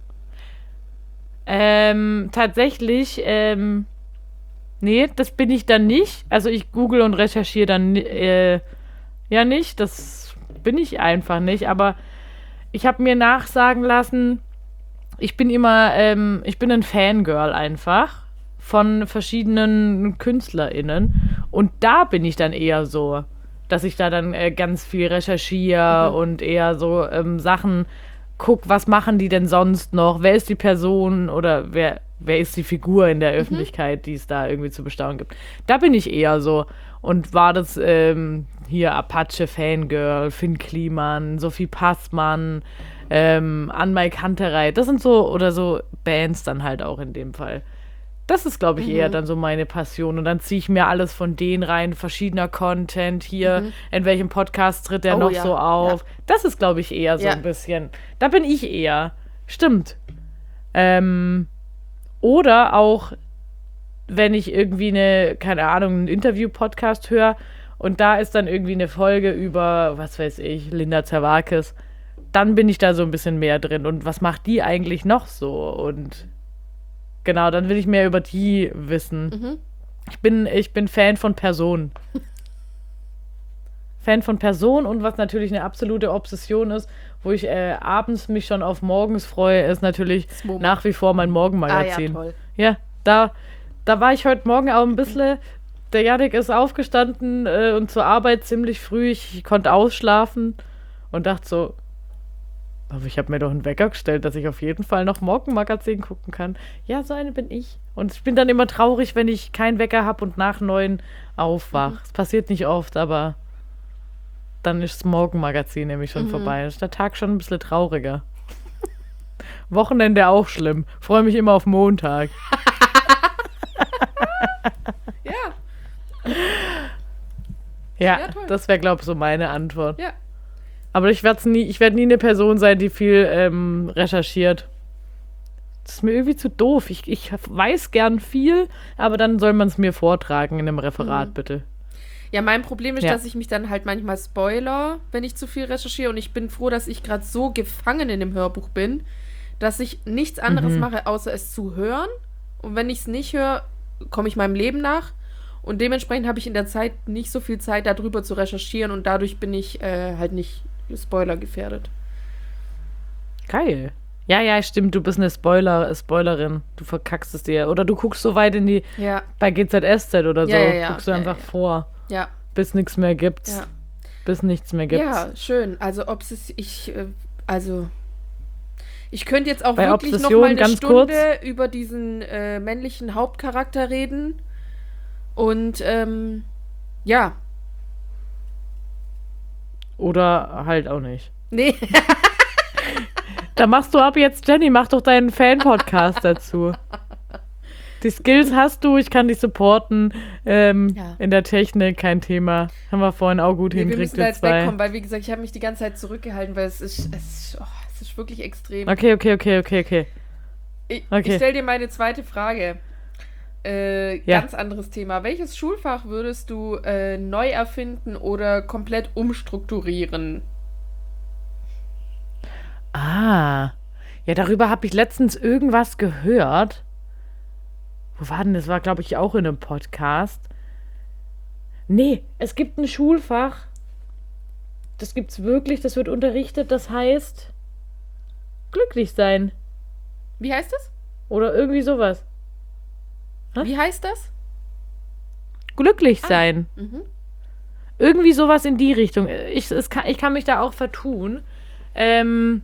Ähm, tatsächlich, ähm, nee, das bin ich dann nicht. Also ich google und recherchiere dann äh, ja nicht. Das bin ich einfach nicht. Aber ich habe mir nachsagen lassen, ich bin immer, ähm, ich bin ein Fangirl einfach von verschiedenen KünstlerInnen. Und da bin ich dann eher so, dass ich da dann äh, ganz viel recherchiere Mhm. und eher so ähm, Sachen guck, was machen die denn sonst noch? Wer ist die Person oder wer, wer ist die Figur in der Öffentlichkeit, die es da irgendwie zu bestaunen gibt? Da bin ich eher so. Und war das ähm, hier Apache Fangirl, Finn Kliman, Sophie Passmann, ähm, Anmai Kanterei. Das sind so, oder so Bands dann halt auch in dem Fall. Das ist, glaube ich, Mhm. eher dann so meine Passion. Und dann ziehe ich mir alles von denen rein, verschiedener Content hier, Mhm. in welchem Podcast tritt der Oh, noch ja, so auf. ja. Das ist, glaube ich, eher so Ja. ein bisschen. Da bin ich eher. Stimmt. Ähm, oder auch, wenn ich irgendwie eine, keine Ahnung, einen Interview-Podcast höre und da ist dann irgendwie eine Folge über, was weiß ich, Linda Zerwakis, dann bin ich da so ein bisschen mehr drin. Und was macht die eigentlich noch so? Und genau, dann will ich mehr über die wissen. Mhm. Ich bin, ich bin Fan von Personen. Fan von Personen und was natürlich eine absolute Obsession ist, wo ich äh, abends mich schon auf morgens freue, ist natürlich Das Momo. nach wie vor mein Ah ja, Morgenmagazin. toll. Ja, da, da war ich heute Morgen auch ein bisschen, der Jannik ist aufgestanden äh, und zur Arbeit ziemlich früh, ich konnte ausschlafen und dachte so, aber ich habe mir doch einen Wecker gestellt, dass ich auf jeden Fall noch Morgenmagazin gucken kann. Ja, so eine bin ich. Und ich bin dann immer traurig, wenn ich keinen Wecker habe und nach neun aufwach. Es mhm. passiert nicht oft, aber dann ist das Morgenmagazin nämlich schon mhm. vorbei. Dann ist der Tag schon ein bisschen trauriger. Wochenende auch schlimm. Freue mich immer auf Montag. Ja. Ja, ja das wäre, glaube ich, so meine Antwort. Ja. Aber ich werde nie, ich werde nie eine Person sein, die viel ähm, recherchiert. Das ist mir irgendwie zu doof. Ich, ich weiß gern viel, aber dann soll man es mir vortragen in einem Referat, mhm. bitte. Ja, mein Problem ist, ja. dass ich mich dann halt manchmal spoiler, wenn ich zu viel recherchiere. Und ich bin froh, dass ich gerade so gefangen in dem Hörbuch bin, dass ich nichts anderes mhm. mache, außer es zu hören. Und wenn ich es nicht höre, komme ich meinem Leben nach. Und dementsprechend habe ich in der Zeit nicht so viel Zeit, darüber zu recherchieren. Und dadurch bin ich äh, halt nicht Spoiler gefährdet. Geil. Ja, ja, stimmt, du bist eine Spoiler, Spoilerin. Du verkackst es dir. Oder du guckst so weit in die, ja. bei G Z S Z oder so, ja, ja, ja. guckst du ja, einfach ja. vor. Ja. Bis nichts mehr gibt's. Ja. Bis nichts mehr gibt's. Ja, schön. Also, ob es, ich, also, ich könnte jetzt auch bei wirklich Obsession, noch mal eine ganz Stunde kurz. über diesen äh, männlichen Hauptcharakter reden. Und, ähm, ja. Oder halt auch nicht. Nee. Da machst du ab jetzt, Jenny, mach doch deinen Fan-Podcast dazu. Die Skills hast du, ich kann dich supporten. Ähm, ja. In der Technik, kein Thema. Haben wir vorhin auch gut nee, hingekriegt. Wir müssen da jetzt wegkommen, weil, wie gesagt, ich habe mich die ganze Zeit zurückgehalten, weil es ist, es, oh, es ist wirklich extrem. Okay, okay, okay, okay, okay. Ich, okay. ich stelle dir meine zweite Frage. Äh, ja. Ganz anderes Thema. Welches Schulfach würdest du äh, neu erfinden oder komplett umstrukturieren? Ah, ja, darüber habe ich letztens irgendwas gehört. Wo war denn das? War, glaube ich, auch in einem Podcast. Nee, es gibt ein Schulfach. Das gibt's wirklich, das wird unterrichtet, das heißt glücklich sein. Wie heißt das? Oder irgendwie sowas. Hä? Wie heißt das? Glücklich sein. Ah, mhm. Irgendwie sowas in die Richtung. Ich, es kann, ich kann mich da auch vertun. Ähm,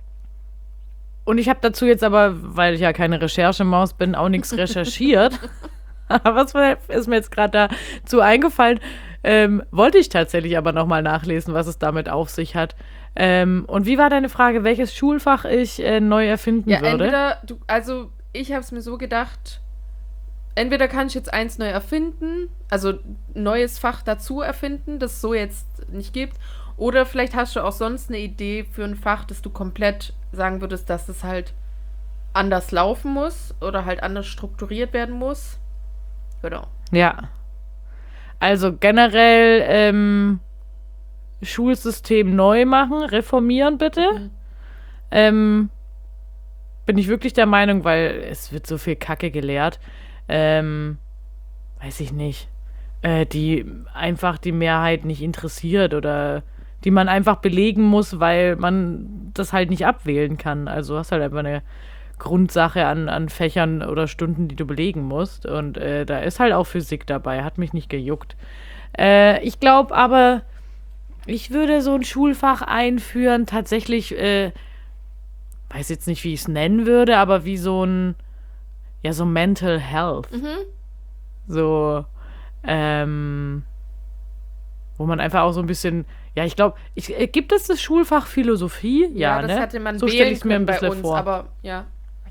und ich habe dazu jetzt aber, weil ich ja keine Recherchemaus bin, auch nichts recherchiert. Aber was ist mir jetzt gerade dazu eingefallen? Ähm, wollte ich tatsächlich aber nochmal nachlesen, was es damit auf sich hat. Ähm, und wie war deine Frage, welches Schulfach ich äh, neu erfinden ja, würde? Entweder, du, also ich habe es mir so gedacht, entweder kann ich jetzt eins neu erfinden, also ein neues Fach dazu erfinden, das es so jetzt nicht gibt, oder vielleicht hast du auch sonst eine Idee für ein Fach, das du komplett sagen würdest, dass es halt anders laufen muss oder halt anders strukturiert werden muss. Genau. Ja. Also generell ähm, Schulsystem neu machen, reformieren bitte. Mhm. Ähm, bin ich wirklich der Meinung, weil es wird so viel Kacke gelehrt. Ähm, weiß ich nicht, äh, die einfach die Mehrheit nicht interessiert oder die man einfach belegen muss, weil man das halt nicht abwählen kann. Also hast halt einfach eine Grundsache an, an Fächern oder Stunden, die du belegen musst. Und äh, da ist halt auch Physik dabei, hat mich nicht gejuckt. Äh, ich glaube aber, ich würde so ein Schulfach einführen, tatsächlich, äh, weiß jetzt nicht, wie ich es nennen würde, aber wie so ein ja, so Mental Health. Mhm. So, ähm, wo man einfach auch so ein bisschen, ja, ich glaube, ich, äh, gibt es das Schulfach Philosophie? Ja, ja das ne? hatte man so stelle ich es mir ein bisschen bei uns, vor. Aber, ja.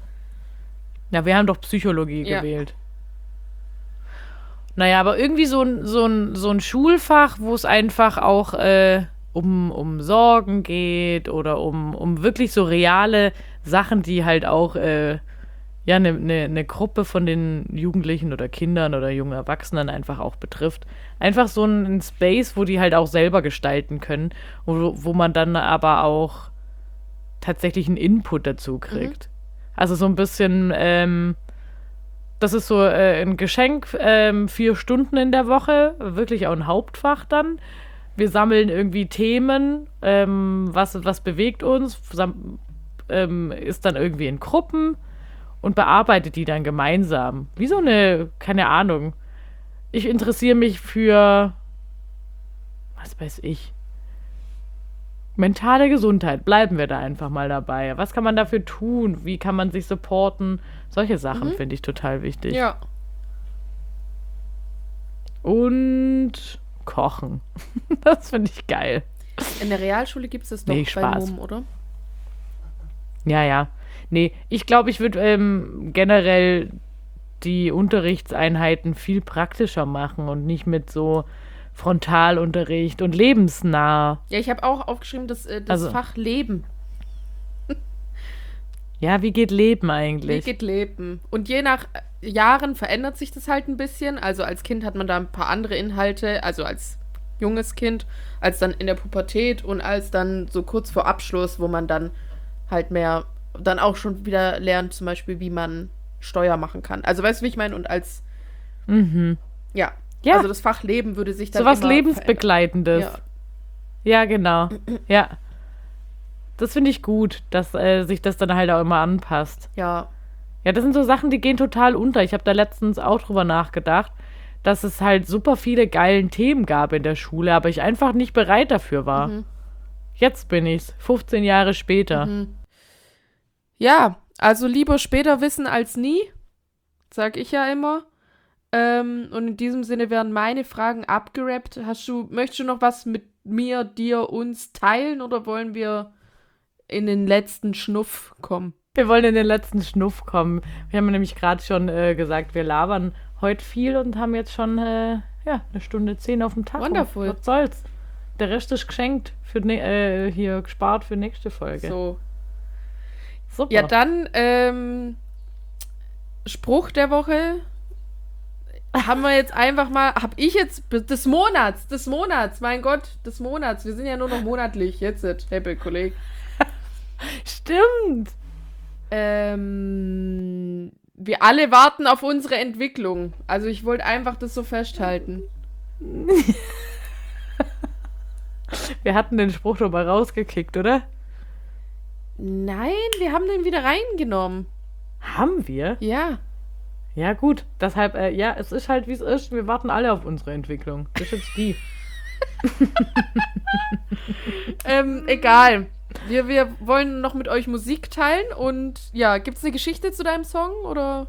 Ja, wir haben doch Psychologie ja. gewählt. Naja, aber irgendwie so ein, so ein, so ein Schulfach, wo es einfach auch äh, um, um Sorgen geht oder um, um wirklich so reale Sachen, die halt auch äh, ja, eine ne, ne Gruppe von den Jugendlichen oder Kindern oder jungen Erwachsenen einfach auch betrifft. Einfach so ein Space, wo die halt auch selber gestalten können, wo, wo man dann aber auch tatsächlich einen Input dazu kriegt. Mhm. Also so ein bisschen, ähm, das ist so äh, ein Geschenk, ähm, vier Stunden in der Woche, wirklich auch ein Hauptfach dann. Wir sammeln irgendwie Themen, ähm, was, was bewegt uns, sam- ähm, ist dann irgendwie in Gruppen. und bearbeitet die dann gemeinsam. Wie so eine, keine Ahnung. Ich interessiere mich für, was weiß ich, mentale Gesundheit. Bleiben wir da einfach mal dabei. Was kann man dafür tun? Wie kann man sich supporten? Solche Sachen mhm. finde ich total wichtig. Ja. Und kochen. Das finde ich geil. In der Realschule gibt es das doch nee, bei Spaß. M O M, oder? Ja, ja. Nee, ich glaube, ich würde ähm, generell die Unterrichtseinheiten viel praktischer machen und nicht mit so Frontalunterricht und lebensnah. Ja, ich habe auch aufgeschrieben, das, äh, das also, Fach Leben. Ja, wie geht Leben eigentlich? Wie geht Leben? Und je nach Jahren verändert sich das halt ein bisschen. Also als Kind hat man da ein paar andere Inhalte, also als junges Kind, als dann in der Pubertät und als dann so kurz vor Abschluss, wo man dann halt mehr, dann auch schon wieder lernt, zum Beispiel, wie man Steuer machen kann. Also weißt du, wie ich meine? Und als, mhm. ja. ja, also das Fach Leben würde sich dann so was immer Lebensbegleitendes. Ja. ja, genau. Ja. Das finde ich gut, dass äh, sich das dann halt auch immer anpasst. Ja. Ja, das sind so Sachen, die gehen total unter. Ich habe da letztens auch drüber nachgedacht, dass es halt super viele geilen Themen gab in der Schule, aber ich einfach nicht bereit dafür war. Mhm. Jetzt bin ich's, fünfzehn Jahre später. Mhm. Ja, also lieber später wissen als nie, sag ich ja immer. Ähm, und in diesem Sinne werden meine Fragen abgerappt. Hast du, möchtest du noch was mit mir, dir, uns teilen oder wollen wir in den letzten Schnuff kommen? Wir wollen in den letzten Schnuff kommen. Wir haben nämlich gerade schon äh, gesagt, wir labern heute viel und haben jetzt schon äh, ja, eine Stunde zehn auf dem Tag. Wonderful. Was soll's? Der Rest ist geschenkt, für ne- äh, hier gespart für nächste Folge. So. Super. Ja, dann ähm, Spruch der Woche haben wir jetzt einfach mal, hab ich jetzt, des Monats, des Monats, mein Gott, des Monats. Wir sind ja nur noch monatlich, jetzt, Heppe, Kollege. Stimmt. Ähm, wir alle warten auf unsere Entwicklung. Also ich wollte einfach das so festhalten. Wir hatten den Spruch doch mal rausgekickt, oder? Nein, wir haben den wieder reingenommen. Haben wir? Ja. Ja, gut. Deshalb, äh, ja, es ist halt, wie es ist. Wir warten alle auf unsere Entwicklung. Das ist jetzt die. ähm, egal. Wir, wir wollen noch mit euch Musik teilen und ja, gibt es eine Geschichte zu deinem Song, oder?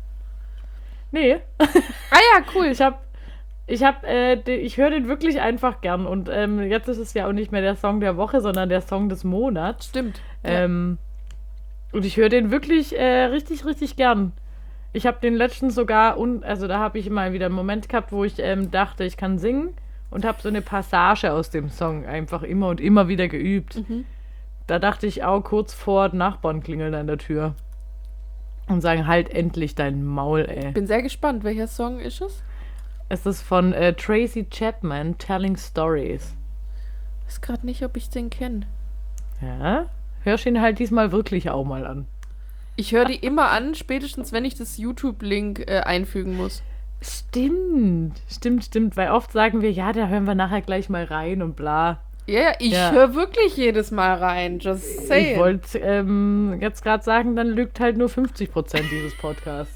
Nee. Ah ja, cool. Ich hab, ich hab, äh, den, ich höre den wirklich einfach gern und ähm, jetzt ist es ja auch nicht mehr der Song der Woche, sondern der Song des Monats. Stimmt. Ähm, ja. Und ich höre den wirklich äh, richtig, richtig gern. Ich habe den letztens sogar, un- also da habe ich mal wieder einen Moment gehabt, wo ich ähm, dachte, ich kann singen und habe so eine Passage aus dem Song einfach immer und immer wieder geübt. Mhm. Da dachte ich auch kurz vor, Nachbarn klingeln an der Tür und sagen, halt endlich dein Maul, ey. Bin sehr gespannt, welcher Song ist es? Es ist von äh, Tracy Chapman, Telling Stories. Ich weiß gerade nicht, ob ich den kenne. Ja, hörst ihn halt diesmal wirklich auch mal an. Ich höre die immer an, spätestens wenn ich das YouTube-Link äh, einfügen muss. Stimmt, stimmt, stimmt, weil oft sagen wir, ja, da hören wir nachher gleich mal rein und bla. Ja, yeah, ich ja. höre wirklich jedes Mal rein, just saying. Ich wollte ähm, jetzt gerade sagen, dann lügt halt nur fünfzig Prozent dieses Podcasts.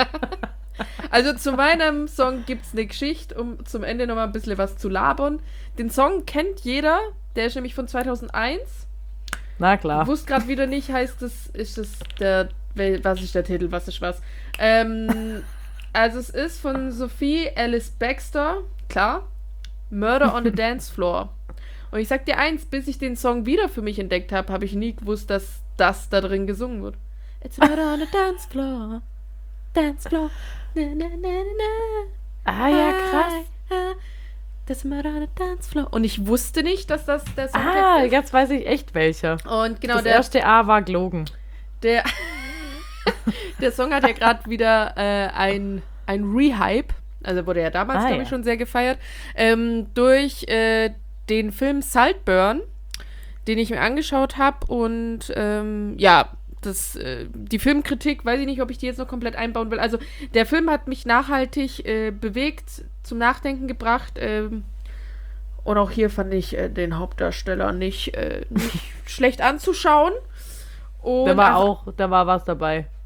Also zu meinem Song gibt's eine Geschichte, um zum Ende nochmal ein bisschen was zu labern. Den Song kennt jeder, der ist nämlich von zweitausendeins. Na klar. Ich wusste gerade wieder nicht, heißt das, ist das der, was ist der Titel, was ist was? Ähm, also es ist von Sophie Alice Baxter, klar, Murder on the Dance Floor. Und ich sag dir eins, bis ich den Song wieder für mich entdeckt habe, habe ich nie gewusst, dass das da drin gesungen wird. It's murder on the dance floor, dance floor, na na na na. Ah ja, krass. Das murder on the dance floor. Und ich wusste nicht, dass das der Song Ah, ist. jetzt weiß ich echt welcher. Und genau, das der erste A war gelogen. Der, der Song hat ja gerade wieder äh, ein, ein Rehype, also wurde ja damals, ah, glaube ja. ich, schon sehr gefeiert, ähm, durch äh, den Film Saltburn, den ich mir angeschaut habe und ähm, ja, das, äh, die Filmkritik, weiß ich nicht, ob ich die jetzt noch komplett einbauen will. Also der Film hat mich nachhaltig äh, bewegt, zum Nachdenken gebracht ähm, und auch hier fand ich äh, den Hauptdarsteller nicht, äh, nicht schlecht anzuschauen. Und da war einfach, auch, da war was dabei.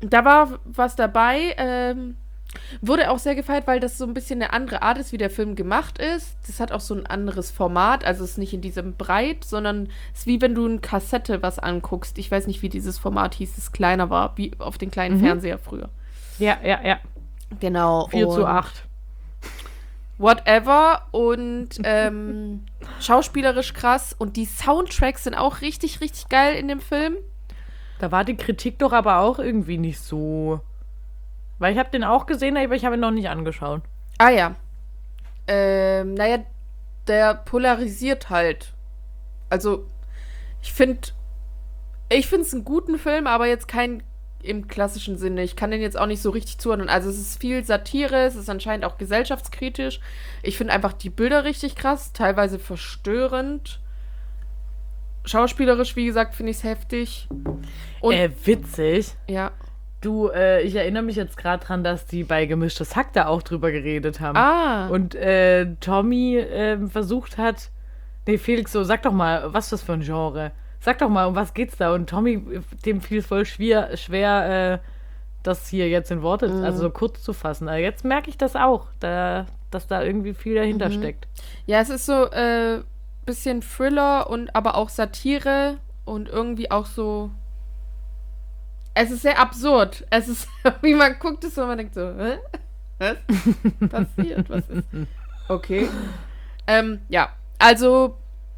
da war was dabei, ähm, wurde auch sehr gefeiert, weil das so ein bisschen eine andere Art ist, wie der Film gemacht ist. Das hat auch so ein anderes Format, also es ist nicht in diesem Breit, sondern es ist wie wenn du eine Kassette was anguckst. Ich weiß nicht, wie dieses Format hieß, es kleiner war, wie auf den kleinen mhm. Fernseher früher. Ja, ja, ja. Genau. vier zu acht. Whatever. Und ähm, schauspielerisch krass. Und die Soundtracks sind auch richtig, richtig geil in dem Film. Da war die Kritik doch aber auch irgendwie nicht so... Weil ich habe den auch gesehen, aber ich habe ihn noch nicht angeschaut. Ah ja. Ähm, naja, der polarisiert halt. Also, ich finde, ich finde es einen guten Film, aber jetzt kein im klassischen Sinne. Ich kann den jetzt auch nicht so richtig zuordnen. Also, es ist viel Satire, es ist anscheinend auch gesellschaftskritisch. Ich finde einfach die Bilder richtig krass, teilweise verstörend. Schauspielerisch, wie gesagt, finde ich es heftig. Und, äh, witzig. Ja. Du, äh, ich erinnere mich jetzt gerade dran, dass die bei Gemischtes Hack da auch drüber geredet haben. Ah. Und äh, Tommy äh, versucht hat, nee, Felix, so, sag doch mal, was ist das für ein Genre? Sag doch mal, um was geht's da? Und Tommy, dem fiel es voll schwer, schwer äh, das hier jetzt in Worte, mm. also so kurz zu fassen. Aber jetzt merke ich das auch, da, dass da irgendwie viel dahinter mhm. steckt. Ja, es ist so äh, bisschen Thriller und aber auch Satire und irgendwie auch so. Es ist sehr absurd. Es ist, wie man guckt es und man denkt so, hä? Was passiert? Was ist? Okay. Ähm, ja, also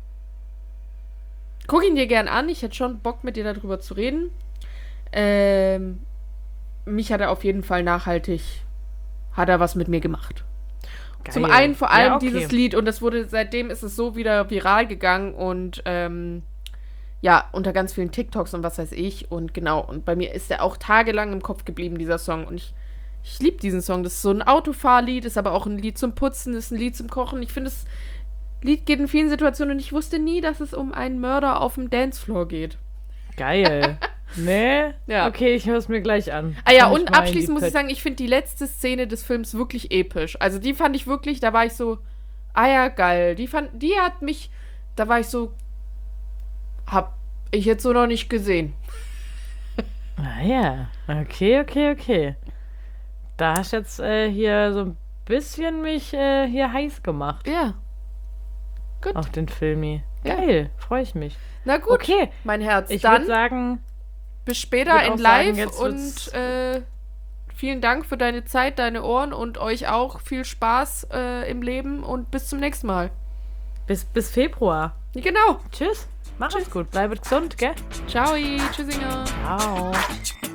guck ihn dir gern an. Ich hätte schon Bock, mit dir darüber zu reden. Ähm, mich hat er auf jeden Fall nachhaltig, hat er was mit mir gemacht. Geil. Zum einen vor allem ja, okay. dieses Lied und das wurde, seitdem ist es so wieder viral gegangen und ähm, ja, unter ganz vielen TikToks und was weiß ich. Und genau, und bei mir ist der auch tagelang im Kopf geblieben, dieser Song. Und ich, ich liebe diesen Song. Das ist so ein Autofahrlied, ist aber auch ein Lied zum Putzen, ist ein Lied zum Kochen. Ich finde, das Lied geht in vielen Situationen und ich wusste nie, dass es um einen Mörder auf dem Dancefloor geht. Geil. Nee? Ja. Okay, ich höre es mir gleich an. Ah ja, und abschließend muss ich sagen, ich finde die letzte Szene des Films wirklich episch. Also die fand ich wirklich, da war ich so, ah ja, geil. Die fand, die hat mich, da war ich so, hab ich jetzt so noch nicht gesehen. Ah ja, okay, okay, okay. Da hast du jetzt äh, hier so ein bisschen mich äh, hier heiß gemacht. Ja. Gut. Auf den Filmi. Geil, ja. Freue ich mich. Na gut, okay. mein Herz. Ich würde sagen, bis später in live sagen, und äh, vielen Dank für deine Zeit, deine Ohren und euch auch viel Spaß äh, im Leben und bis zum nächsten Mal. Bis, bis Februar. Genau. Tschüss. Mach es gut. Bleibet gesund, gell? Ciao. Tschüssinger. Ciao.